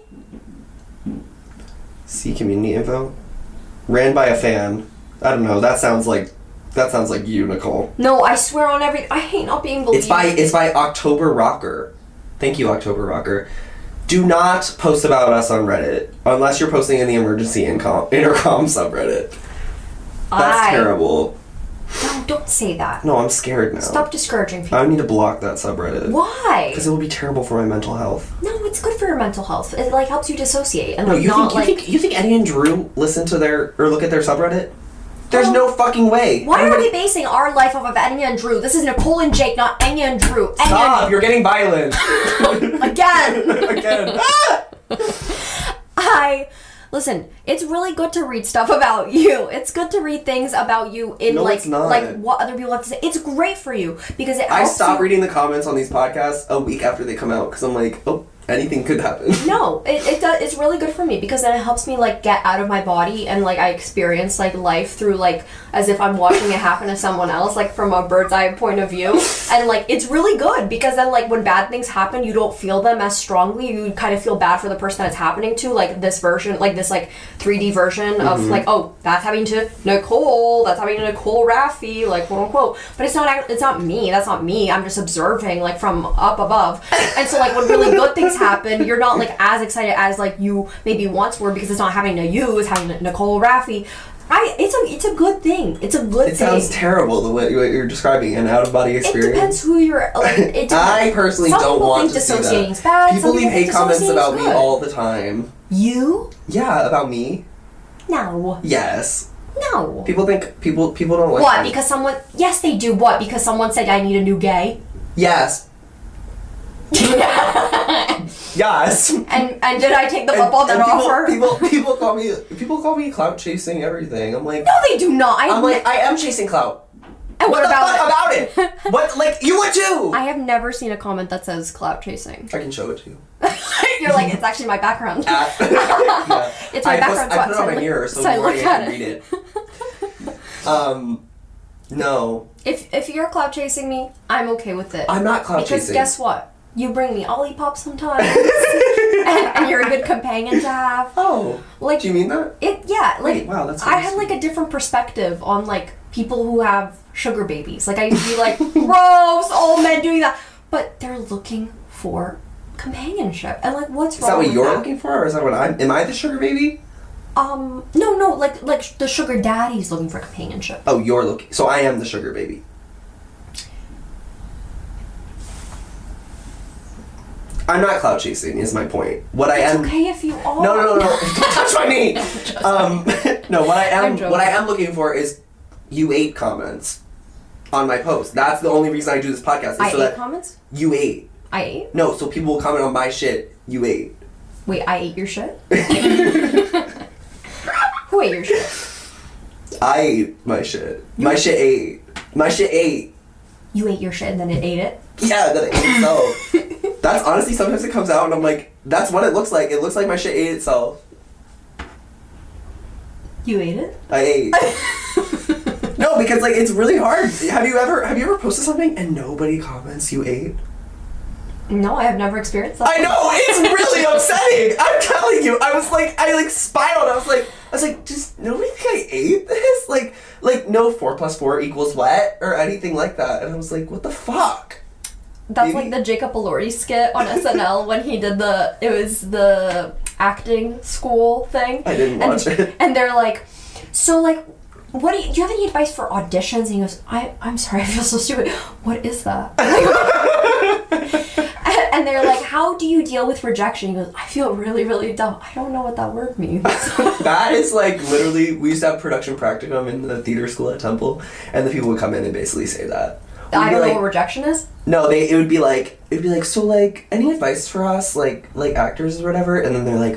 See community info. Ran by a fan. I don't know. That sounds like that sounds like you, Nicole. No, I swear on every. I hate not being believed. It's by it's by October Rocker. Thank you, October Rocker. Do not post about us on Reddit unless you're posting in the emergency incom- intercom subreddit. That's I- terrible. No, don't say that. No, I'm scared now. Stop discouraging people. I need to block that subreddit. Why? Because it will be terrible for my mental health. No, it's good for your mental health. It like helps you dissociate and No, like you not think you like. think you think Eddie and Drew listen to their or look at their subreddit? There's Oh. no fucking way. Why are Everybody- we basing our life off of Enya and Drew? This is Nicole and Jake, not Enya and Drew. Enya Stop! and You're getting violent again. again. Ah! I listen. It's really good to read stuff about you. It's good to read things about you in No, like it's not. like what other people have to say. It's great for you because it I helps stop you. reading the comments on these podcasts a week after they come out because I'm like, oh, anything could happen. No, it, it does. It's really good for me because then it helps me like get out of my body and like I experience like life through like as if I'm watching it happen to someone else, like from a bird's eye point of view. And like it's really good because then like when bad things happen, you don't feel them as strongly. You kind of feel bad for the person that it's happening to, like this version, like this like three D version of like, oh, that's happening to Nicole, that's happening to Nicole Raffi, like quote unquote. But it's not act- it's not me. That's not me. I'm just observing like from up above. And so like when really good things happen, you're not like as excited as like you maybe once were because it's not happening to you, it's happening to Nicole Raffi. I it's a it's a good thing. It's a good It thing. sounds terrible the way what you're describing an out of body It experience. depends who you're. Like, it depends. I personally Some don't people want think to see dissociating's that. bad. People some leave think hate comments dissociating's about me good. all the time. You? Yeah, about me. No. Yes. No. People think people people don't like What? me. Because someone? Yes, they do. What? Because someone said I need a new gay. Yes. Yes. And and did I take the And- up on that and people, offer? People, people call me, people call me clout chasing everything. I'm like, no, they do not. I I'm like, I am chasing clout. and What, what the about fuck it? about it? What, like, you would too. I have never seen a comment that says clout chasing. I can show it to you. You're like, it's actually my background. At, yeah. It's my I post- background I put it so on I my look- mirror so so I the morning look I at can it. read it. Um, no. If if you're clout chasing me, I'm okay with it. I'm not clout because chasing. guess what? You bring me Olipop sometimes, and, and you're a good companion to have. Oh. Like, Do you mean that? It yeah, like Wait, wow, that's I nice. had like a different perspective on like people who have sugar babies. Like I used to be like, gross, all men doing that, but they're looking for companionship. And like, what's Is wrong that what with you're that? looking for, or is that what I'm? Am I the sugar baby? Um, no, no, like like the sugar daddy's looking for companionship. Oh, you're looking. So I am the sugar baby. I'm not clout chasing. Is my point. What I It's am. okay if you are. No, no, no, no! Don't touch my knee. Um, no, what I I'm am, joking. what I am looking for is you ate comments on my post. That's the only reason I do this podcast. Is I so ate that comments. you ate. I ate. No, so people will comment on my shit. You ate. Wait, I ate your shit. Who ate your shit? I ate my shit. My shit ate. My shit ate. You ate your shit and then it ate it. Yeah, that it ate itself. That's honestly sometimes it comes out and I'm like, that's what it looks like. It looks like my shit ate itself. You ate it. I ate. No, because like it's really hard. Have you ever have you ever posted something and nobody comments you ate? No, I have never experienced that. I know, it's really upsetting. I'm telling you. I was like, I like spiraled. I was like, I was like, does nobody think I ate this? Like, like no four plus four equals what or anything like that. And I was like, what the fuck? That's Maybe- like the Jacob Elordi skit on S N L when he did the, it was the acting school thing. I didn't and, watch it. And they're like, so like, what do you, do you have any advice for auditions? And he goes, I, I'm sorry, I feel so stupid. What is that? And they're like, how do you deal with rejection? He goes, I feel really, really dumb. I don't know what that word means. That is like literally, we used to have production practicum in the theater school at Temple, and the people would come in and basically say that. We'd I be don't like, know what rejection is. No, they it would be like it would be like, so like any advice for us like like actors or whatever, and then they're like,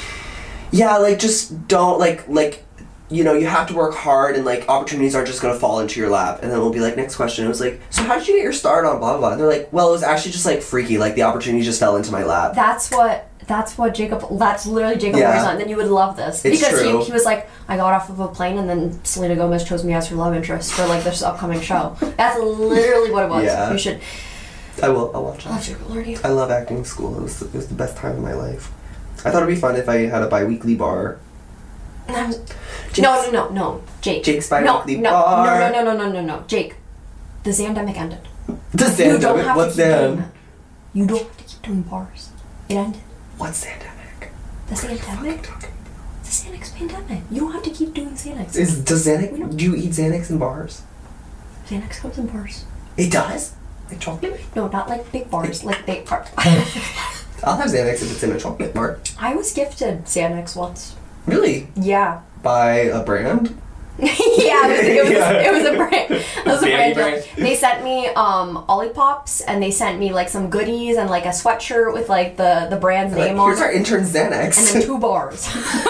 yeah, like just don't like like you know, you have to work hard and like opportunities aren't just gonna fall into your lap. And then we'll be like, next question. It was like, so how did you get your start on blah blah blah? And they're like, well, it was actually just like freaky, like the opportunity just fell into my lap. That's what. That's what Jacob. That's literally Jacob Yeah. Elordi's on. Then you would love this It's because true. He, he was like, I got off of a plane and then Selena Gomez chose me as her love interest for like this upcoming show. That's literally what it was. Yeah. You should. I will. I'll watch I love it. Jacob Elordi. I love acting school. It was it was the best time of my life. I thought it'd be fun if I had a bi-weekly bar. And I was, no, no, no, no, Jake. Jake's no, bi-weekly no, bar. No, no, no, no, no, no, no, Jake. The Zandemic ended. The You don't Zandemic? have What's to keep doing Zand? that. You don't have to keep doing bars. It ended. What's Zandemic? The Fucking Zandemic. talking. The Xanax pandemic. You don't have to keep doing Xanax. Is does We Xanax? don't- Do you eat Xanax in bars? Xanax comes in bars. It does. Like chocolate. No, not like big bars. Like they are. I'll have Xanax if it's in a chocolate bar. I was gifted Xanax once. Really? Yeah. By a brand? yeah, it was, it was, Yeah. it was a brand. It was a Baby brand. deal. brand. They sent me um Ollipops and they sent me like some goodies and like a sweatshirt with like the the brand's Like, name on here's our it, intern Xanax. and then two bars.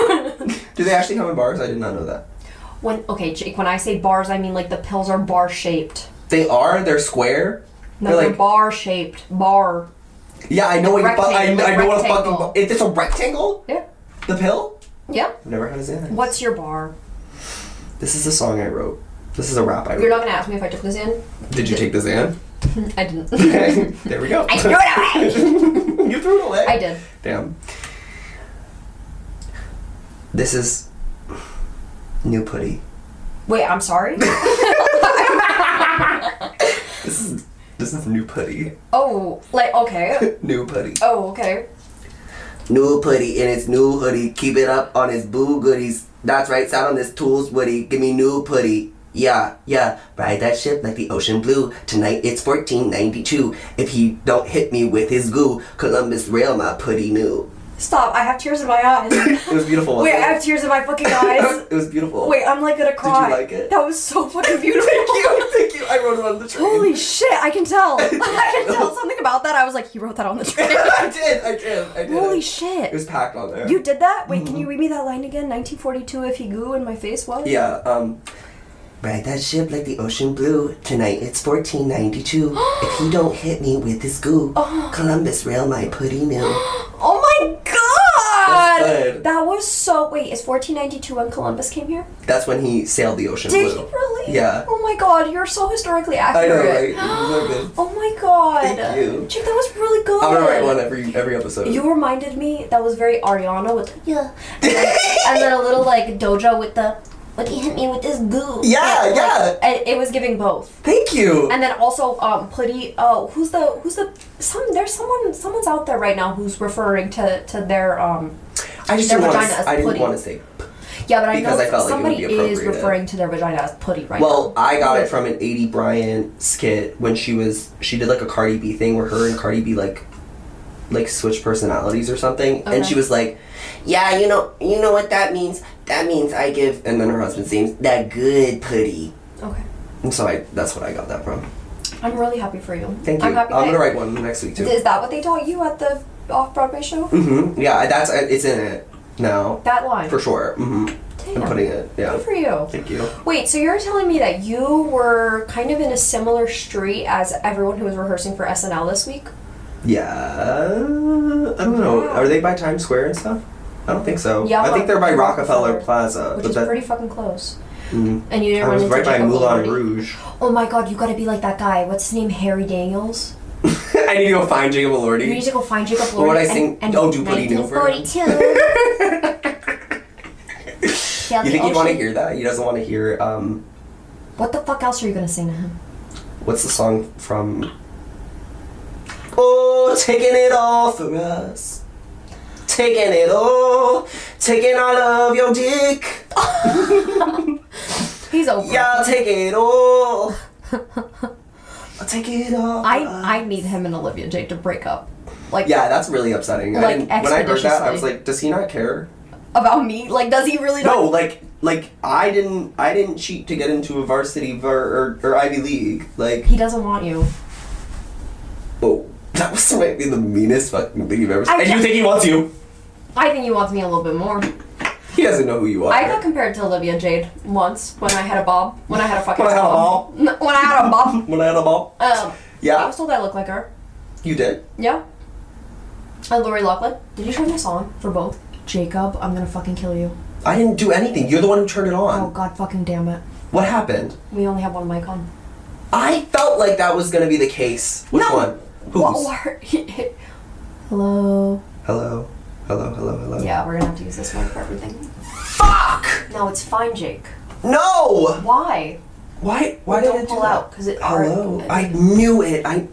Do they actually come in bars? I did not know that. When okay, Jake, when I say bars, I mean like the pills are bar shaped. They are. They're square. No, they're they're like. bar shaped. Bar. Yeah, I know what you. fu- I, rectangle, I know what a rectangle. fucking. bar- It's it's a rectangle. Yeah. The pill. Yeah. I've never had a Xanax. What's your bar? This is a song I wrote. This is a rap I wrote. You're not gonna ask me if I took this in. Did you take the Xan? I didn't. Okay, there we go. I threw it away. You threw it away? I did. Damn. This is new putty. Wait, I'm sorry. This is this is new putty. Oh, like okay. New putty. Oh, okay. New putty in its new hoodie. Keep it up on his boo goodies. That's right, sound on this tools woody. Give me new putty. Yeah, yeah. Ride that ship like the ocean blue. Tonight it's fourteen ninety-two. If he don't hit me with his goo, Columbus rail my putty new. Stop, I have tears in my eyes. It was beautiful. Wait, wasn't I it? have tears in my fucking eyes. It was beautiful. Wait, I'm like gonna cry. Did you like it? That was so fucking beautiful. Thank you, thank you. I wrote it on the train. Holy shit, I can tell. I can tell something about that. I was like, he wrote that on the train. I did, I did, I did. Holy it. shit. It was packed on there. You did that? Wait, can you read me that line again? nineteen forty-two, if he goo in my face, what? Yeah, um... Ride that ship like the ocean blue. Tonight it's fourteen ninety-two. If he don't hit me with his goo, Oh. Columbus rail my putty new. Oh my god! That's good. That was so... Wait, is fourteen ninety-two when Columbus came here? That's when he sailed the ocean Did blue. he really? Yeah. Oh my god, you're so historically I accurate. know, right? You look good. Oh my god. Thank you. Chick, that was really good. I'm gonna write one every every episode. You reminded me, that was very Ariana with the, yeah. And then, and then a little like Doja with the, but he hit me with this goo. Yeah, And, like, yeah. and it was giving both. Thank you. And then also, um, Putty, oh, who's the, who's the, some, there's someone, someone's out there right now who's referring to, to their, um, I just their didn't want vagina as to. I didn't putty. want to say. yeah, but I Because know I felt like it would somebody be is appropriated. referring to their vagina as Putty right Well, now. I got it from an eighty Bryant skit when she was she did like a Cardi B thing where her and Cardi B like like switched personalities or something, Okay. and she was like, "Yeah, you know, you know what that means? That means I give." And then her husband sings that good putty, Okay. and so I that's what I got that from. I'm really happy for you. Thank you. I'm happy I'm that- gonna write one next week too. Is that what they taught you at the off-Broadway show? Mm-hmm. Yeah, that's it's in it now That line? for sure. Mm-hmm. Damn. I'm putting it. Yeah. Good for you. Thank you. Wait, so you're telling me that you were kind of in a similar street as everyone who was rehearsing for S N L this week? Yeah, I don't know. Yeah. Are they by Times Square and stuff? I don't think so. Yeah, I think they're by Rockefeller, Rockefeller, Plaza. Which but is that, pretty fucking close. mm, And you didn't I run was into right by Jacob Moulin Elordi? Rouge. Oh my god, you gotta be like that guy. What's his name? Harry Daniels? I need to go find Jacob Elordi. You need to go find Jacob Elordi. What would I and- sing? And, Oh, do Putty New for him. nineteen forty-two. Sailed You the think he'd want to ocean. hear that? He doesn't want to hear, um, What the fuck else are you gonna sing to him? what's the song from... Oh, taking it all for us. Taking it all. Taking all of your dick. He's over. Yeah, I'll take it all. I'll take it all. for us. I I need him and Olivia Jade to break up. Like Yeah, that's really upsetting. I Like, didn't, when I heard that, I was expeditiously. like, does he not care? about me? Like, does he really No, not? like, like I didn't, I didn't cheat to get into a varsity var- or, or Ivy League. Like, He doesn't want you. oh, that was might be the meanest fucking thing you've ever said. I And you ca- think he wants you? I think he wants me a little bit more. He doesn't know who you are. I got compared to Olivia Jade once when I had a bob. When I had a fucking When I had a bob. When I had a bob. When I had a ball. Um, I Yeah, was told I looked like her. you did. Yeah. And Lori Loughlin. Did you turn this on for both? Jacob, I'm gonna fucking kill you. I didn't do anything. You're the one who turned it on. Oh god fucking damn it. What happened? We only have one mic on. I felt like that was gonna be the case. Which No. one? Whose? What, what? Hello? Hello, hello, hello, hello. Yeah, we're gonna have to use this mic for everything. Fuck! No, it's fine, Jake. No! Why? Why? Why Well, did don't it do pull that? out, 'cause it- Hello. or- I knew it. I.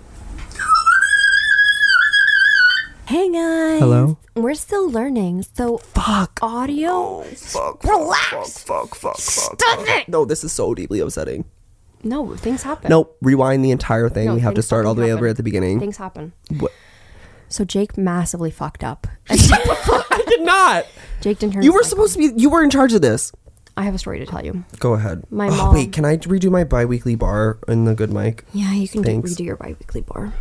Hey guys. Hello? We're still learning, so Fuck. audio. Fuck. Relax. Fuck. Fuck. Fuck. Fuck. Stop it. No, this is so deeply upsetting. No, things happen. Nope. Rewind the entire thing. No, we have to things start all the way fucking over happen. at the beginning. Things happen. What? So Jake massively fucked up. I did not. Jake didn't turn. You his were mic supposed on. to be. You were in charge of this. I have a story to tell you. Go ahead. My oh, mom- Wait, can I redo my bi-weekly bar in the good mic? Yeah, you can do, Thanks. redo your bi-weekly bar.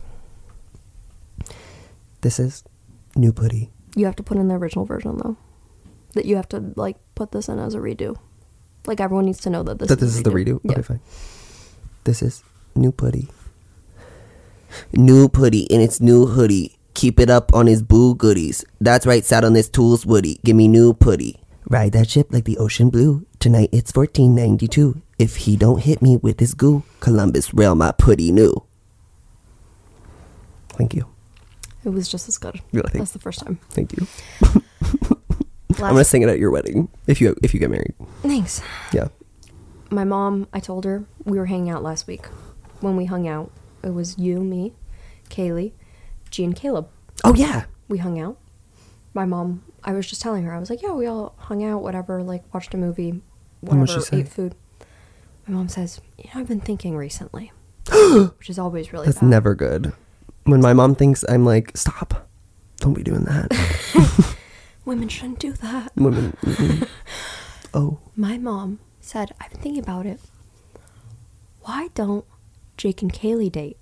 This is new putty. You have to put in the original version though. That you have to like put this in as a redo. Like everyone needs to know that this. That is this a is the redo. Yeah. Okay, fine. This is new putty. New putty in its new hoodie. Keep it up on his boo goodies. That's right, sat on this tools woody. Give me new putty. Ride that ship like the ocean blue. Tonight it's fourteen ninety-two. If he don't hit me with his goo, Columbus rail my putty new. Thank you. It was just as good. Really? That's the first time. Thank you. Last I'm gonna sing it at your wedding if you if you get married. Thanks. Yeah. My mom, I told her we were hanging out last week. When we hung out, it was you, me, Kaylee, G, and Caleb. Oh yeah. We hung out. My mom, I was just telling her, I was like, yeah, we all hung out, whatever, like watched a movie, what'd whatever, she say? ate food. My mom says, you know, I've been thinking recently, which is always really That's bad. never good. When my mom thinks I'm like, stop. Don't be doing that. Women shouldn't do that. Women. Mm-mm. Oh. My mom said, I've been thinking about it. Why don't Jake and Kaylee date?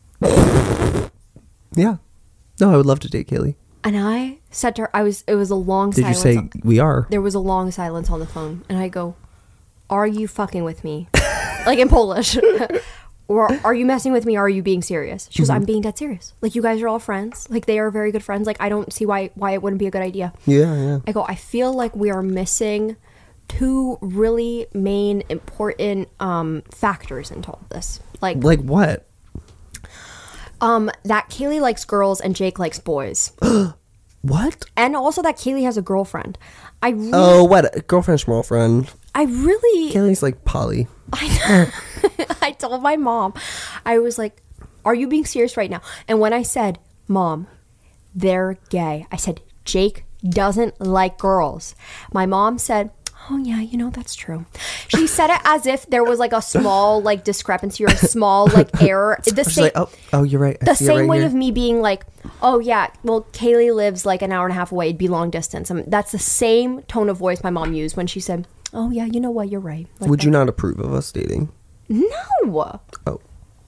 Yeah. No, I would love to date Kaylee. And I said to her, I was, it was a long Did you silence. say on- we are? there was a long silence on the phone. And I go, are you fucking with me? Like in Polish. Or are you messing with me? Or are you being serious? She goes, Mm-hmm. I'm being dead serious. Like, you guys are all friends. Like, they are very good friends. Like, I don't see why why it wouldn't be a good idea. Yeah, yeah. I go, I feel like we are missing two really main important um, factors into all this. Like, Like what? um, that Kaylee likes girls and Jake likes boys. What? And also that Kaylee has a girlfriend. I really, Oh, what? Girlfriend, girlfriend. I really, Kaylee's like Polly. I, I told my mom, I was like, are you being serious right now? And when I said, Mom, they're gay, I said, Jake doesn't like girls. My mom said, oh yeah, you know, that's true. She said it as if there was like a small like discrepancy or a small like error. The She's same, like, oh, oh, you're right. I the see it same right way here. of me being like, oh yeah, well, Kaylee lives like an hour and a half away. It'd be long distance. I mean, that's the same tone of voice my mom used when she said, oh yeah, you know what, you're right. Like Would that. you not approve of us dating? No. Oh.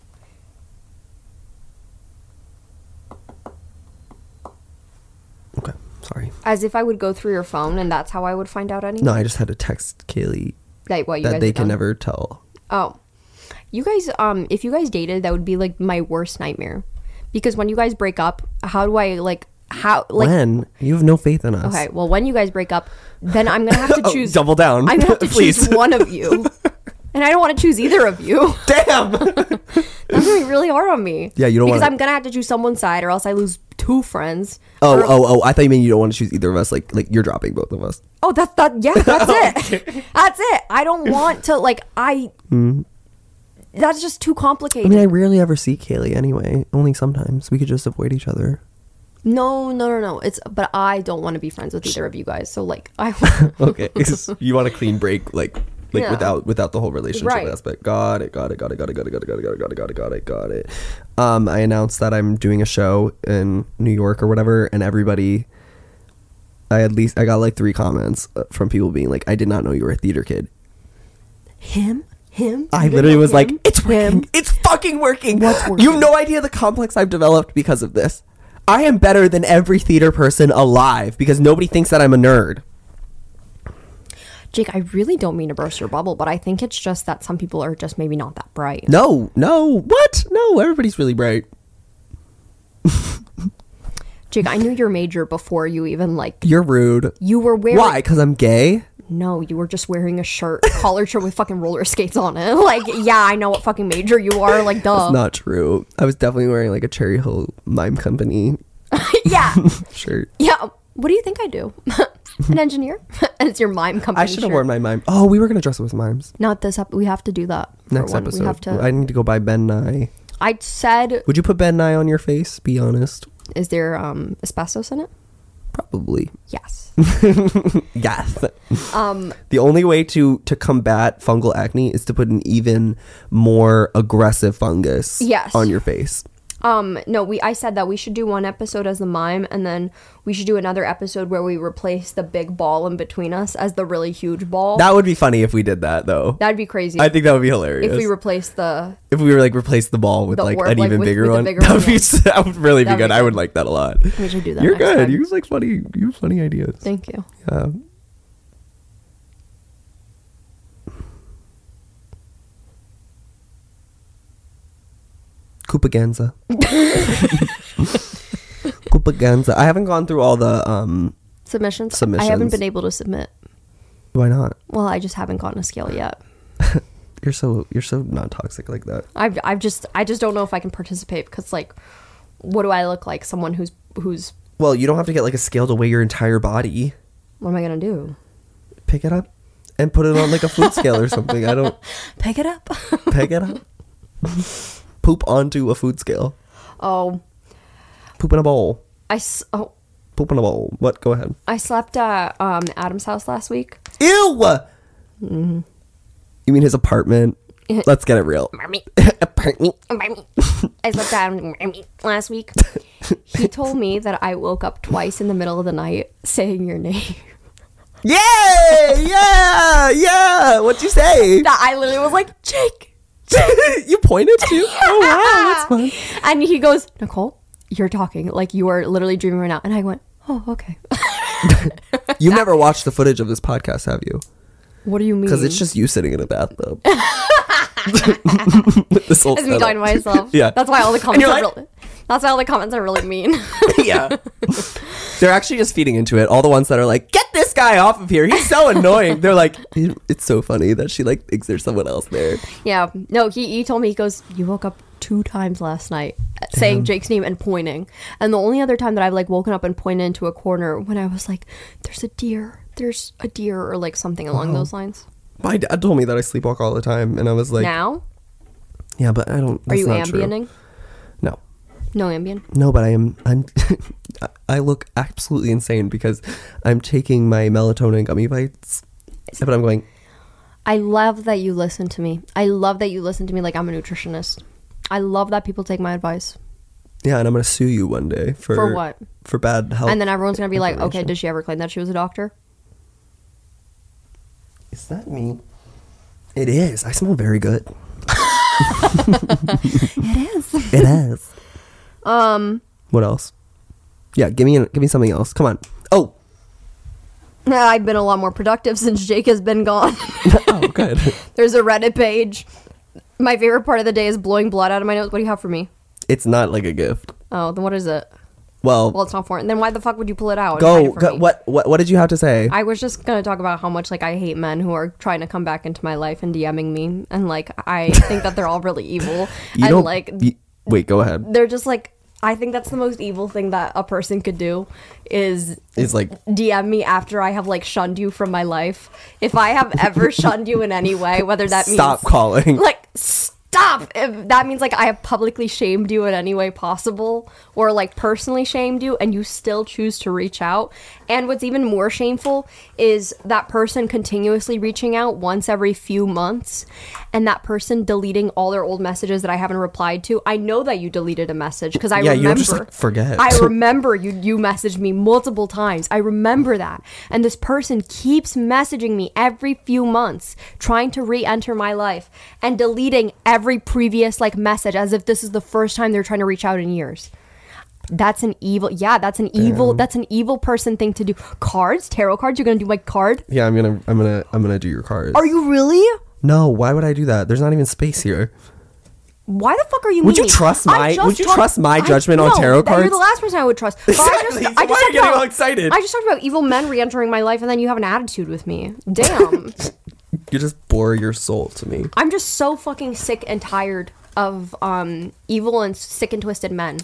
Okay, sorry. As if I would go through your phone and that's how I would find out anything. No, I just had to text Kaylee Like what you that guys they have can done? never tell. Oh, you guys. Um, if you guys dated, that would be like my worst nightmare. Because when you guys break up, how do I like how like? when? You have no faith in us. Okay, well, when you guys break up, then I'm gonna have to Oh, choose. double down. I'm gonna have to Please. choose one of you, and I don't want to choose either of you. Damn! That's gonna be really hard on me. Yeah, you don't because wanna- I'm gonna have to choose someone's side, or else I lose two friends. oh, Or- oh, oh, I thought you meant you don't want to choose either of us. Like, like you're dropping both of us. Oh, that's that. Yeah, that's it. That's it. I don't want to like. I. That's just too I complicated. mean, I rarely ever see Kaylee anyway. Only sometimes. We could just avoid each other. No, no, no, no. It's but I don't want to be friends with either of you guys. So like, I. Okay, you want a clean break, like, like Yeah. without without the whole relationship Right. aspect. Got it. Got it. Got it. Got it. Got it. Got it. Got it. Got it. Got it. Got it. Got it. Got it. Um, I announced that I'm doing a show in New York or whatever, and everybody. I at least I got like three comments uh, from people being like, "I did not know you were a theater kid." Him, him. I You didn't literally know was him? like, "It's working! Him. It's fucking working! What's You working? have no idea the complex I've developed because of this. I am better than every theater person alive because nobody thinks that I'm a nerd." Jake, I really don't mean to burst your bubble, but I think it's just that some people are just maybe not that bright. No, no, what? No, everybody's really bright. Jake, I knew your major before you even like. You're rude. You were wearing. Why? Because I'm gay? No, you were just wearing a shirt, collared shirt with fucking roller skates on it. Like, yeah, I know what fucking major you are. Like, duh. That's not true. I was definitely wearing like a Cherry Hill Mime Company yeah, shirt. yeah. What do you think I do? An engineer? And it's your mime company. I should have shirt. worn my mime. Oh, we were gonna dress up as mimes Not this up. We have to do that for next one. episode. We have to. I need to go buy Ben Nye. I said, Would you put Ben Nye on your face? Be honest. is there um asbestos in it? Probably. Yes. Yes. Um. The only way to to combat fungal acne is to put an even more aggressive fungus Yes. on your face. Um. No. We. I said that we should do one episode as the mime, and then we should do another episode where we replace the big ball in between us as the really huge ball. That would be funny if we did that, though. That'd be crazy. I think that would be hilarious. if we replace the. If we were like replace the ball with The like orb, an like, even with- bigger with a one, bigger that one, would be yeah. that would really be That'd good. be I would good. like that a lot. We should do that. You're next good. time. You use like funny. You have funny ideas. Thank you. Yeah. Koopaganza. Koopaganza. I haven't gone through all the um. Submissions. I Submissions. haven't been able to submit. Why not? Well, I just haven't gotten a scale yet. You're so you're so not toxic like that. I've I've just I just don't know if I can participate because like, what do I look like? Someone who's who's Well, you don't have to get like a scale to weigh your entire body. what am I gonna do? Pick it up and put it on like a food scale or something. I don't Pick it up. pick it up. Poop onto a food scale. Oh, Poop in a bowl. I s- oh Poop in a bowl. What? Go ahead. I slept at um Adam's house last week. Ew. Mm-hmm. You mean his apartment? Let's get it real. Marmee. Marmee. Marmee. I slept down Marmee last week. He told me that I woke up twice in the middle of the night saying your name. Yeah, yeah, yeah. What'd you say? That I literally was like, Jake. You pointed to? Oh, wow, that's fun. And he goes, Nicole, you're talking like you are literally dreaming right now. And I went, oh, okay. You've never watched the footage of this podcast, have you? What do you mean? Because it's just you sitting in a bathtub. With this whole It's me setup. talking to myself. Yeah. That's why all the comments you're are like- really, that's why all the comments are really mean. Yeah. They're actually just feeding into it. All the ones that are like, get this guy off of here. He's so annoying. They're like, it's so funny that she like thinks there's someone else there. Yeah. No, he, he told me, he goes, you woke up two times last night saying Jake's name and pointing. And the only other time that I've like woken up and pointed into a corner when I was like, there's a deer. There's a deer or like something along Oh. those lines. My dad told me that I sleepwalk all the time. And I was like, Now? yeah, but I don't. Are That's you not true. ambienting? No. No Ambien? No, but I am. I'm. I look absolutely insane because I'm taking my melatonin gummy bites, but I'm going. I love that you listen to me. I love that you listen to me like I'm a nutritionist. I love that people take my advice. Yeah, and I'm gonna sue you one day for For what? For bad health. And then everyone's going to be like, okay, information. did she ever claim that she was a doctor? Is that me? It is. I smell very good. It is. It is. Um, What else? Yeah, give me give me something else. Come on. Oh. I've been a lot more productive since Jake has been gone. Oh, good. There's a Reddit page. My favorite part of the day is blowing blood out of my nose. What do you have for me? It's not like a gift. Oh, then what is it? Well, Well, it's not foreign. Then why the fuck would you pull it out? and go. hide it from go me? what what what did you have to say? I was just gonna talk about how much like I hate men who are trying to come back into my life and DMing me, and like I think that they're all really evil, you and don't like you- wait. Go ahead. they're just like, I think that's the most evil thing that a person could do is It's like D M me after I have like shunned you from my life. If I have ever shunned you in any way, whether that means stop calling. like stop if that means like I have publicly shamed you in any way possible or like personally shamed you and you still choose to reach out. And what's even more shameful is that person continuously reaching out once every few months and that person deleting all their old messages that I haven't replied to. I know that you deleted a message because I Yeah, you remember don't just, like, forget. I remember you you messaged me multiple times. I remember that. And this person keeps messaging me every few months, trying to re-enter my life and deleting every previous like message as if this is the first time they're trying to reach out in years. That's an evil yeah, that's an evil that's an evil person thing to do. Cards, tarot cards, you're gonna do my card? Yeah, I'm gonna I'm gonna I'm gonna do your cards. Are you really? No, why would I do that? There's not even space here. Why the fuck are you Would you meaning? trust I my- just would you talked- trust my I- judgment on no, tarot that- You're cards? the last person I would trust. But I Exactly. just, So I just why are you talked getting about- all excited? I just talked about evil men re-entering my life and then you have an attitude with me. Damn. You just bore your soul to me. I'm just so fucking sick and tired of um evil and sick and twisted men.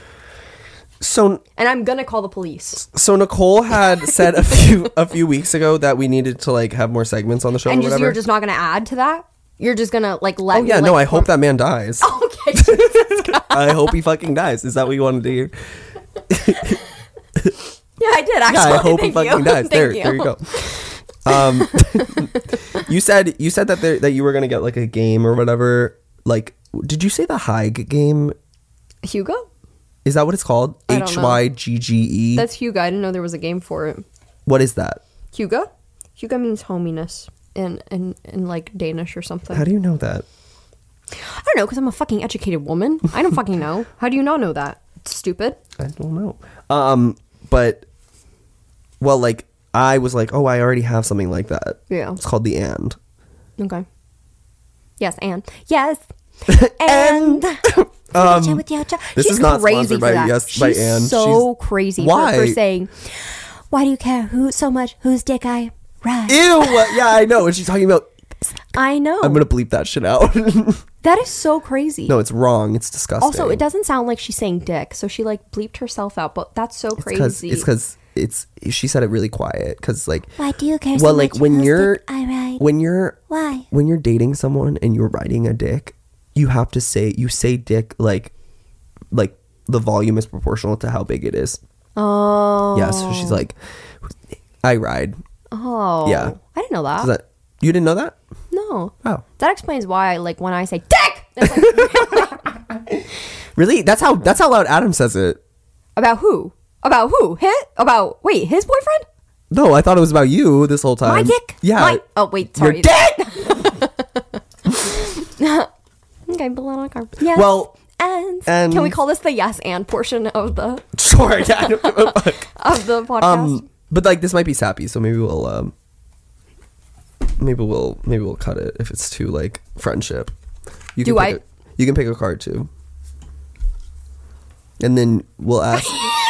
So And I'm gonna call the police. so Nicole had said a few a few weeks ago that we needed to like have more segments on the show And or just, whatever. you're just not gonna add to that? You're just gonna like let oh yeah, me, no, like, I hope that man dies. Okay. Jesus God. I hope he fucking dies. Is that what you wanted to hear? Yeah, I did actually. Yeah, I hope he Thank fucking you. dies. Thank There, you. there you go. Um, you said you said that there, that you were gonna get like a game or whatever. Like, did you say the Hyg game? Hugo? Is that what it's called? I don't H know. Y G G E. That's Hugo. I didn't know there was a game for it. What is that? Hugo? Hugo means hominess in in in like Danish or something. How do you know that? I don't know because I'm a fucking educated woman. I don't fucking know. How do you not know that? Stupid. I don't know. Um, but well, like I was like, oh, I already have something like that. Yeah. It's called the And. Okay. Yes, and yes, And um, this is not sponsored by Yes by She's And. so She's- crazy for- Why? For, saying, "Why do you care who so much whose dick I ride?" Ew. Yeah, I know. And she's talking about. I know. I'm gonna bleep that shit out. That is so crazy. No, it's wrong. It's disgusting. Also, it doesn't sound like she's saying dick, so she like bleeped herself out. But that's so It's because crazy. it's because it's. She said it really quiet because like. Why do you care Well, so like much when whose you're dick I ride? when you're Why? when you're dating someone and you're riding a dick, you have to say you say dick like like the volume is proportional to how big it is. oh, Yeah, so she's like, I ride. oh, Yeah. I didn't know that. Is that you didn't know that? No. Oh. Oh. That explains why, like, when I say dick, it's like, Really? That's how that's how loud Adam says it. about who? About who? His? About, wait, his boyfriend? No, I thought it was about you this whole time. My dick? Yeah. My, oh, wait, Your sorry. dick! Okay, below my car. Yes. Well, and, and- can we call this the yes and portion of the sure. Yeah, I don't give a fuck. of the podcast? Um, but like this might be sappy, so maybe we'll um, maybe we'll maybe we'll cut it if it's too like friendship. You Do can I- pick a, you can pick a card too, and then we'll ask.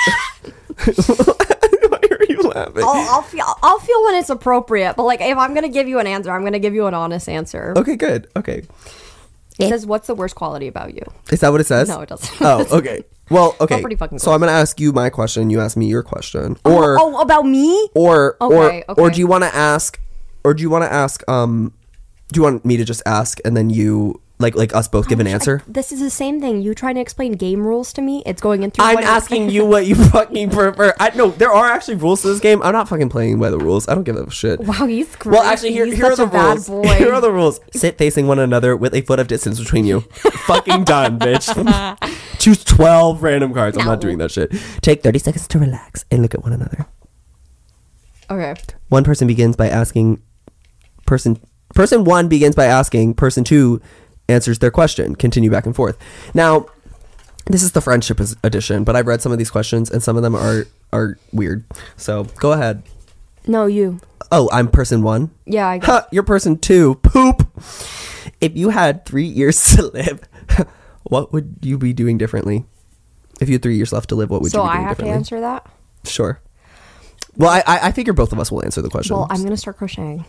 Why are you laughing? I'll, I'll feel I'll feel when it's appropriate, but like if I'm gonna give you an answer, I'm gonna give you an honest answer. Okay, good. Okay, It says, "What's the worst quality about you?" is that what it says? No, it doesn't. Oh, okay. Well, okay. pretty fucking so I'm gonna ask you my question. You ask me your question, or oh, about me? or Okay, or okay. or do you want to ask? Or do you want to ask? Um, do you want me to just ask and then you like like us both give an answer? This is the same thing. You trying to explain game rules to me? It's going in through. I'm what- asking you what you fucking prefer. I no, there are actually rules to this game. I'm not fucking playing by the rules. I don't give a shit. Wow, he's crazy. Well, actually, here, He's here are such the a bad rules. boy. Here are the rules. Sit facing one another with a foot of distance between you. Fucking done, bitch. Choose twelve random cards. I'm No. not doing that shit. Take thirty seconds to relax and look at one another. Okay. One person begins by asking. Person person one begins by asking. Person two answers their question. Continue back and forth. Now, this is the friendship is- edition, but I've read some of these questions and some of them are are weird. So go ahead. No, you. Oh, I'm person one. Yeah, I guess. Huh, you're person two. Poop. If you had three years to live, what would you be doing differently? If you had three years left to live, what would So you be I doing have to differently? answer that. Sure. Well, I, I I figure both of us will answer the question. Well, I'm gonna start crocheting.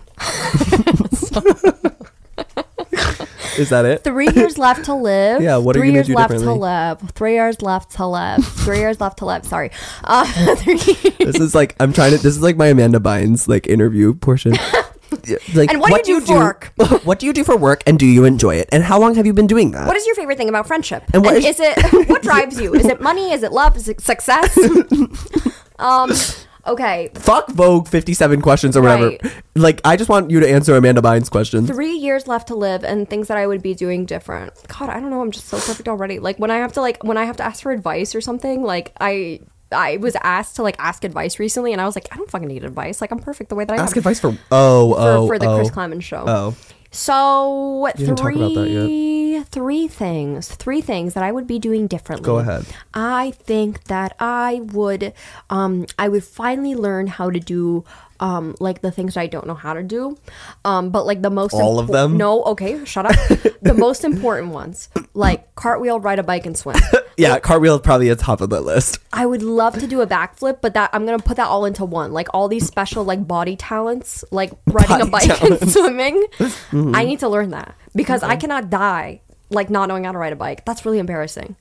Is that it? Three years left to live. Yeah, what are three you gonna years do left to differently? live. Three years left to live. Three years left to live. Sorry. Uh, three. This is like I'm trying to. This is like my Amanda Bynes like interview portion. Yeah, Like, And what do you do for work? What do you do for work, and do you enjoy it? And how long have you been doing that? What is your favorite thing about friendship? And what And is- is it what drives you? Is it money? Is it love? Is it success? um. Okay. Fuck Vogue fifty-seven questions or whatever. Right. Like, I just want you to answer Amanda Bynes questions. Three years left to live and things that I would be doing different. God, I don't know. I'm just so perfect already. Like when I have to like when I have to ask for advice or something, like I I was asked to like ask advice recently and I was like, I don't fucking need advice. Like I'm perfect the way that I Ask am. advice for oh for, oh for the oh. Chris Clemens show. Oh, So You didn't talk three about that yet. three things. Three things that I would be doing differently. Go ahead. I think that I would um I would finally learn how to do um like the things I don't know how to do. Um but like the most All of them? No, okay, shut up. The most important ones. Like cartwheel, ride a bike and swim. yeah. Cartwheel is probably at the top of the list. I would love to do a backflip, but that I'm gonna put that all into one. Like all these special like body talents, like riding a Body bike talents. and swimming. Mm-hmm. I need to learn that because I cannot die like not knowing how to ride a bike. That's really embarrassing.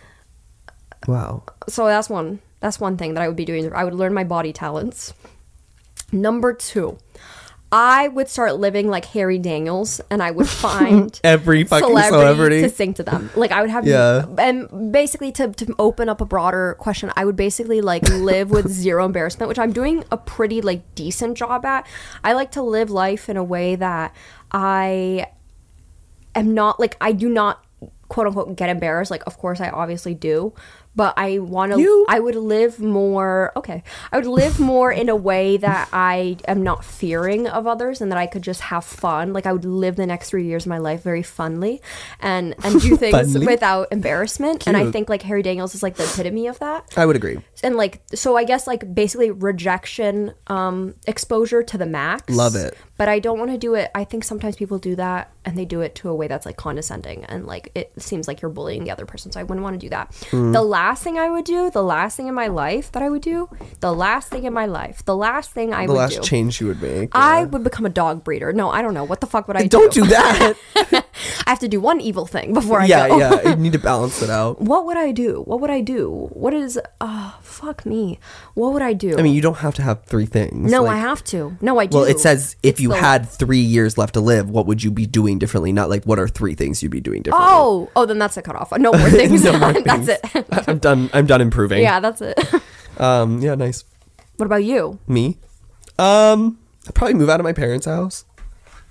Wow. So that's one. That's one thing that I would be doing. I would learn my body talents. Number two, I would start living like Harry Daniels, and I would find Every fucking celebrity. to sing to them. Like I would have, Yeah. and basically to to open up a broader question, I would basically like live with zero embarrassment, which I'm doing a pretty like decent job at. I like to live life in a way that I am not like I do not quote unquote get embarrassed. Like of course I obviously do, but I want to You- I would live more okay I would live more in a way that I am not fearing of others and that I could just have fun. Like I would live the next three years of my life very funly and and do things Funly? without embarrassment. And I Cute. think like Harry Daniels is like the epitome of that. I would agree. And like so I guess like basically rejection um exposure to the max. Love it. But I don't want to do it. I think sometimes people do that and they do it to a way that's like condescending and like it seems like you're bullying the other person. So I wouldn't want to do that. Hmm. The last thing I would do, the last thing in my life that I would do, the last thing in my life, the last thing I The would last do. change you would make. I yeah. would become a dog breeder. No, I don't know. What the fuck would I Don't do that. I have to do one evil thing before I yeah, go. yeah. You need to balance it out. What would I do? What would I do? What is oh fuck me. What would I do? I mean, you don't have to have three things. no, Like- I have to. No, I do. Well, it says if It's you the- had three years left to live, what would you be doing differently? Not like what are three things you'd be doing differently. Oh, oh, then that's a cutoff. No more things. No more That's things. it. I'm done. I'm done improving. Yeah, that's it. Um. Yeah. Nice. What about you? Me. Um. I'd probably move out of my parents' house.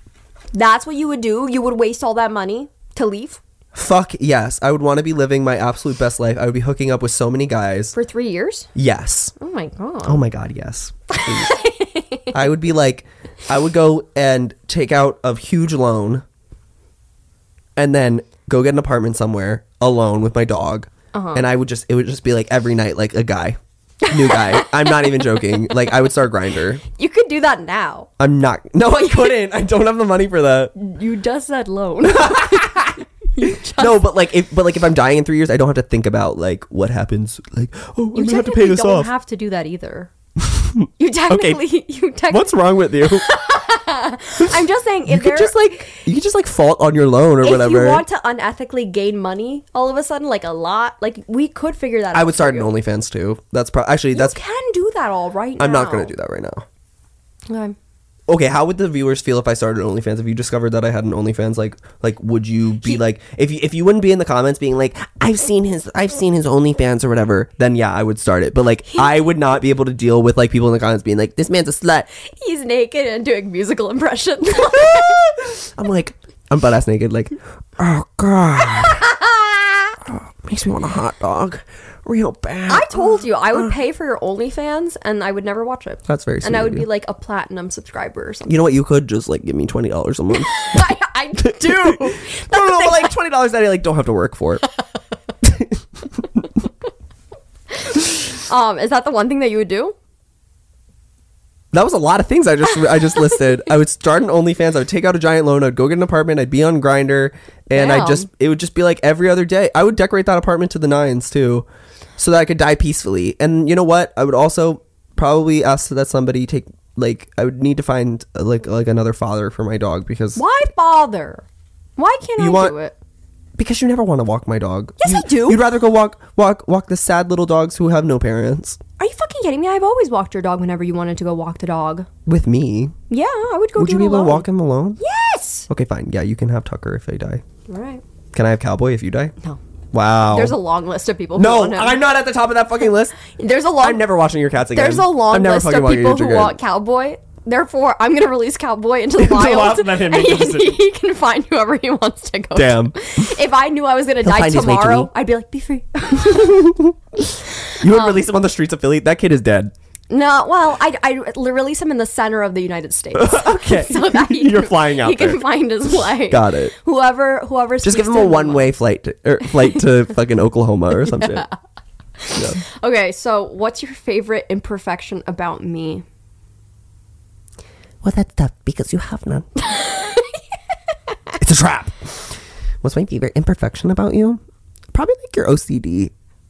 That's what you would do? You would waste all that money to leave? Fuck yes. I would want to be living my absolute best life. I would be hooking up with so many guys. For three years? Yes. Oh my god. Oh my god, yes. I would be like, I would go and take out a huge loan and then go get an apartment somewhere alone with my dog. Uh-huh. And I would just, it would just be like every night, like a guy. New guy. I'm not even joking. Like I would start Grindr. You could do that now. I'm not. No, I couldn't. I don't have the money for that. You just said loan. Just, no, but like if but like if I'm dying in three years, I don't have to think about like what happens. Like, oh, I'm you gonna have to pay this don't off. have to do that either. You technically, Okay. you technically. What's wrong with you? I'm just saying, You if could there, just like you could just like fault on your loan or if whatever. you want to unethically gain money all of a sudden, like a lot, like we could figure that out. I would start for an you. OnlyFans too. That's pro- actually You that's. can do that all right now. I'm not gonna do that right now. Okay. Okay, how would the viewers feel if I started an OnlyFans? If you discovered that I had an OnlyFans, like, like, would you be He- like, if you if you wouldn't be in the comments being like, I've seen his, I've seen his OnlyFans or whatever, then yeah, I would start it. But like, I would not be able to deal with like people in the comments being like, this man's a slut. He's naked and doing musical impressions. I'm like, I'm butt ass naked, like, oh god, oh, makes me want a hot dog, real bad. I told you I would pay for your OnlyFans and I would never watch it. That's very sweet And I of would you. be like a platinum subscriber or something. You know what? You could just like give me twenty dollars a month. I, I do. no, no, but like twenty dollars that I like don't have to work for. Um, is that the one thing that you would do? That was a lot of things I just I just listed. I would start an OnlyFans. I would take out a giant loan. I'd go get an apartment. I'd be on Grindr, and I Damn. just it would just be like every other day. I would decorate that apartment to the nines too, so that I could die peacefully. And you know what? I would also probably ask that somebody take like I would need to find uh, like like another father for my dog because Why bother? Why can't You I want- do it? because you never want to walk my dog. Yes, you, I do. You'd rather go walk walk walk the sad little dogs who have no parents Are you fucking kidding me? I've always walked your dog whenever you wanted to go walk the dog. with me. Yeah, I would go Would do you it be able alone. to walk him alone? Yes. Okay, fine. Yeah, you can have Tucker if I die. All right. Can I have Cowboy if you die? No. Wow. There's a long list of people who no, want him. I'm not at the top of that fucking list. There's a long I'm never watching your cats again. There's a long I'm never list fucking of watching people yours who again. want Cowboy. Therefore, I'm going to release Cowboy into the Into the wild. wild and let him make the and decision. he can find whoever he wants to go. Damn. to. If I knew I was going to He'll die find his way to tomorrow, me. I'd be like, be free. You would release him on the streets of Philly? That kid is dead. No, well, I I release him in the center of the United States. Okay. so that he You're can, flying out He there. can find his way. Got it. Whoever, whoever. Just give speaks him a to one-way flight to, er, flight to fucking Oklahoma or some shit. Yeah. Okay, so what's your favorite imperfection about me? Well, that's tough because you have none. It's a trap. What's my favorite imperfection about you? Probably like your O C D.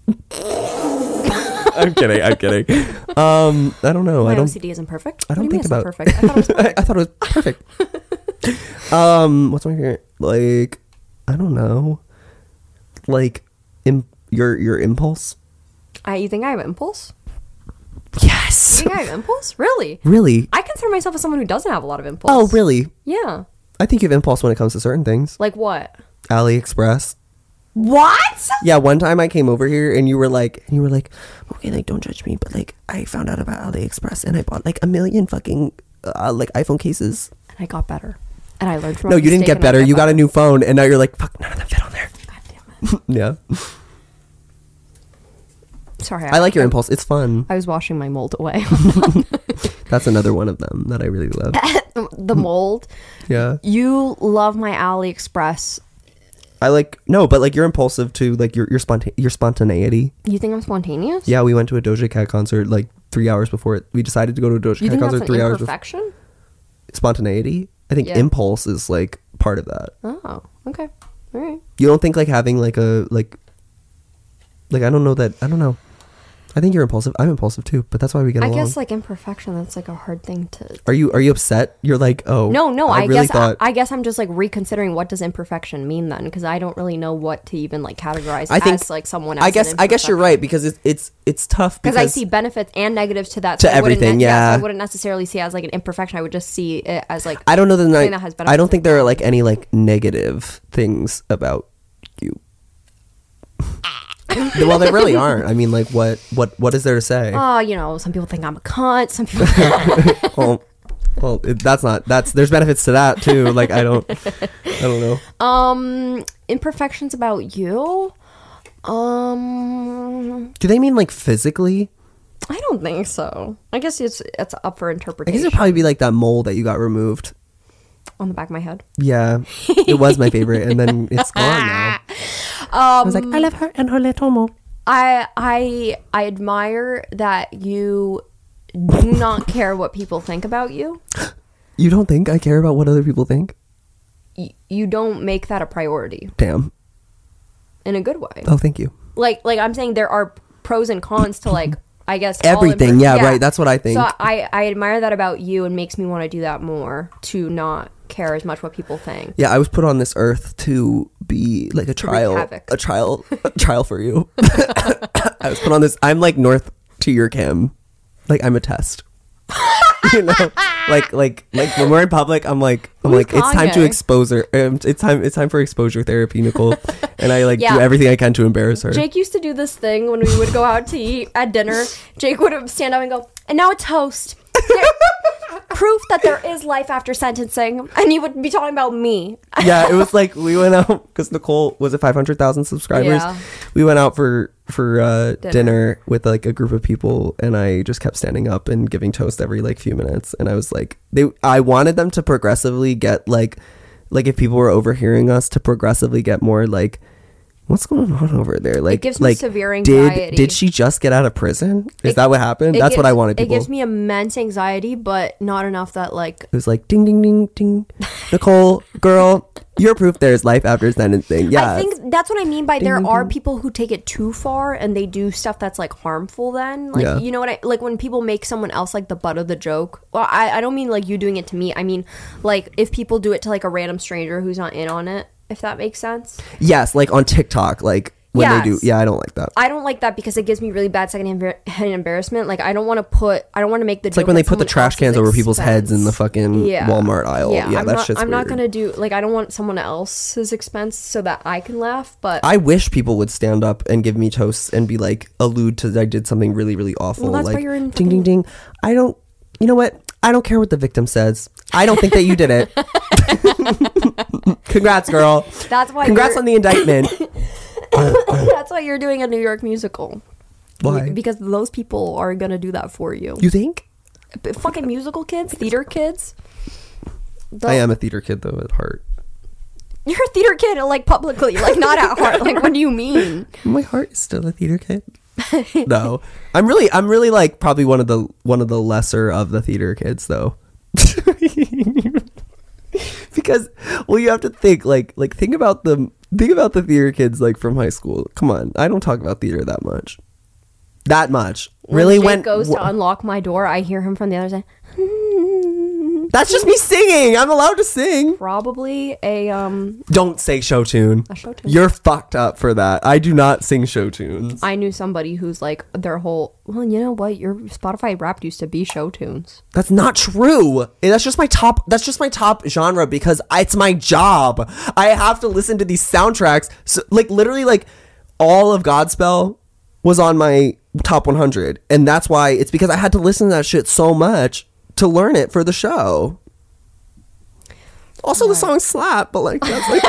I'm kidding. I'm kidding. Um, I don't know. My I don't. O C D isn't perfect. I don't what do you think mean about. it's not perfect. I thought it was perfect. I thought it was perfect. um, what's my favorite? Like, I don't know. Like, im- your your impulse. I, you think I have impulse? Yes. You think I have impulse? Really? Really? I consider myself as someone who doesn't have a lot of impulse. Oh, really? Yeah. I think you have impulse when it comes to certain things. Like what? AliExpress. What? Yeah, one time I came over here and you were like, and you were like, okay, like don't judge me, but like I found out about AliExpress and I bought like a million fucking uh, like iPhone cases. And I got better. And I learned from No, my you didn't mistake get and I better. You got a new phone and now you're like, fuck, none of them fit on there. God damn it. Yeah, Sorry. I like your impulse. It's fun. I was washing my mold away. That's another one of them that I really love. The mold. Yeah, You love my AliExpress. I like no, but like you're impulsive too. Like your your sponta- your spontaneity. You think I'm spontaneous? Yeah, we went to a Doja Cat concert like three hours before it. We decided to go to a Doja You Cat think that's concert an three hours before. imperfection? Spontaneity. I think Yeah. impulse is like part of that. Oh, okay. All right. You don't think like having like a like like I don't know that I don't know. I think you're impulsive. I'm impulsive too, but that's why we get I along. guess like imperfection, that's like a hard thing to. Are you are you upset? You're like, oh No, no. I, really guess thought I, I guess I'm just like reconsidering what does imperfection mean then, because I don't really know what to even like categorize I think as like someone. As I guess I guess you're right because it's it's it's tough Because because I see benefits and negatives to that. To I wouldn't everything, ne- yes, yeah. I wouldn't necessarily see it as like an imperfection. I would just see it as like. I don't know that, something I, that has I don't benefits. think there are like any like negative things about you. Well, there really aren't. I mean, like what what what is there to say? Oh, you know, some people think I'm a cunt. Some people. Well, Well, it, that's not. That's there's benefits to that too. Like I don't. I don't know. Um, imperfections about you. Um, Do they mean like physically? I don't think so. I guess it's it's up for I interpretation. guess it'd probably be like that mole that you got removed. On the back of my head. Yeah, it was my favorite, and then it's gone now. I was like, I love her and her little mole. I I I admire that you do not care what people think about you. You don't think I care about what other people think? Y- you don't make that a priority Damn. in a good way. Oh, thank you. Like like I'm saying there are pros and cons to like I guess all Everything. imper- Yeah, right. That's what I think. So I I admire that about you and makes me want to do that more to not care as much what people think. Yeah, I was put on this earth to be like a trial, havoc. a trial, a trial for you. I was put on this. I'm like North to your Kim. Like I'm a test. You know, like like like when we're in public, I'm like I'm Who's like it's time to Kanye? expose her. Um, it's time it's time for exposure therapy, Nicole. And I like Yeah. do everything I can to embarrass her. Jake used to do this thing when we would go out to eat at dinner. Jake would stand up and go, and now a toast. There- proof that there is life after sentencing. And he would be talking about me. Yeah, it was like we went out because Nicole was at five hundred thousand subscribers. Yeah. We went out for for uh, dinner. Dinner. with like a group of people, and I just kept standing up and giving toast every like few minutes. And I was like, they, I wanted them to progressively get like, like if people were overhearing us, to progressively get more like, what's going on over there? Like, gives me like, severe Did, anxiety. did she just get out of prison? Is It- that what happened? It That's what gives- I wanted people. It gives me immense anxiety, but not enough that like It was like ding ding ding ding. Nicole, girl, you're proof there's life after sentencing. Yeah. I think that's what I mean by Ding, there ding, are ding. people who take it too far and they do stuff that's like harmful then. Like Yeah. you know what I like when people make someone else like the butt of the joke. Well, I, I don't mean like you doing it to me. I mean like if people do it to like a random stranger who's not in on it, if that makes sense. Yes, like on TikTok, like when they do. Yes. Yeah, I don't like that. I don't like that because it gives me really bad second hand embarrassment. Like I don't want to put I don't want to make the It's like when they put the trash cans over people's heads in the fucking fucking Walmart aisle. Yeah, I'm that not, shit's I'm not weird. gonna do like I don't want someone else's expense so that I can laugh. But I wish people would stand up and give me toasts and be like, allude to I did something really, really awful. Well, that's why like, you're in ding, ding, ding. I don't, you know what? I don't care what the victim says. I don't think that you did it. Congrats, girl. that's why. Congrats you're- on the indictment. That's why you're doing a New York musical. Why? Because those people are gonna do that for you. You think? B- fucking musical kids, theater kids. The- I am a theater kid though at heart. You're a theater kid, like publicly, like not at heart. Like, what do you mean? My heart is still a theater kid. No, I'm really, I'm really like probably one of the one of the lesser of the theater kids though. Because, well, you have to think like like think about the think about the theater kids like from high school. Come on, I don't talk about theater that much. That much, really. When When Jake goes wh- to unlock my door, I hear him from the other side. that's just me singing. I'm allowed to sing. Probably a um. Don't say show tune. A show tune. You're fucked up for that. I do not sing show tunes. I knew somebody who's like their whole. Well, you know what? Your Spotify Wrapped used to be show tunes. That's not true. Eh, That's just my top. That's just my top genre because I- it's my job. I have to listen to these soundtracks. So, like literally, like all of Godspell was on my top one hundred, and that's why it's because I had to listen to that shit so much to learn it for the show. Also, the song slap, but like that's like.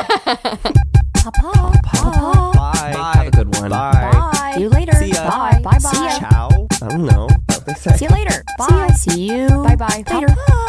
Bye. Have a good one. Bye. See you later. See ya. Bye. Bye. Bye. Ciao. I don't know. What they say. See you later. Bye. See you. Bye. Bye. Later.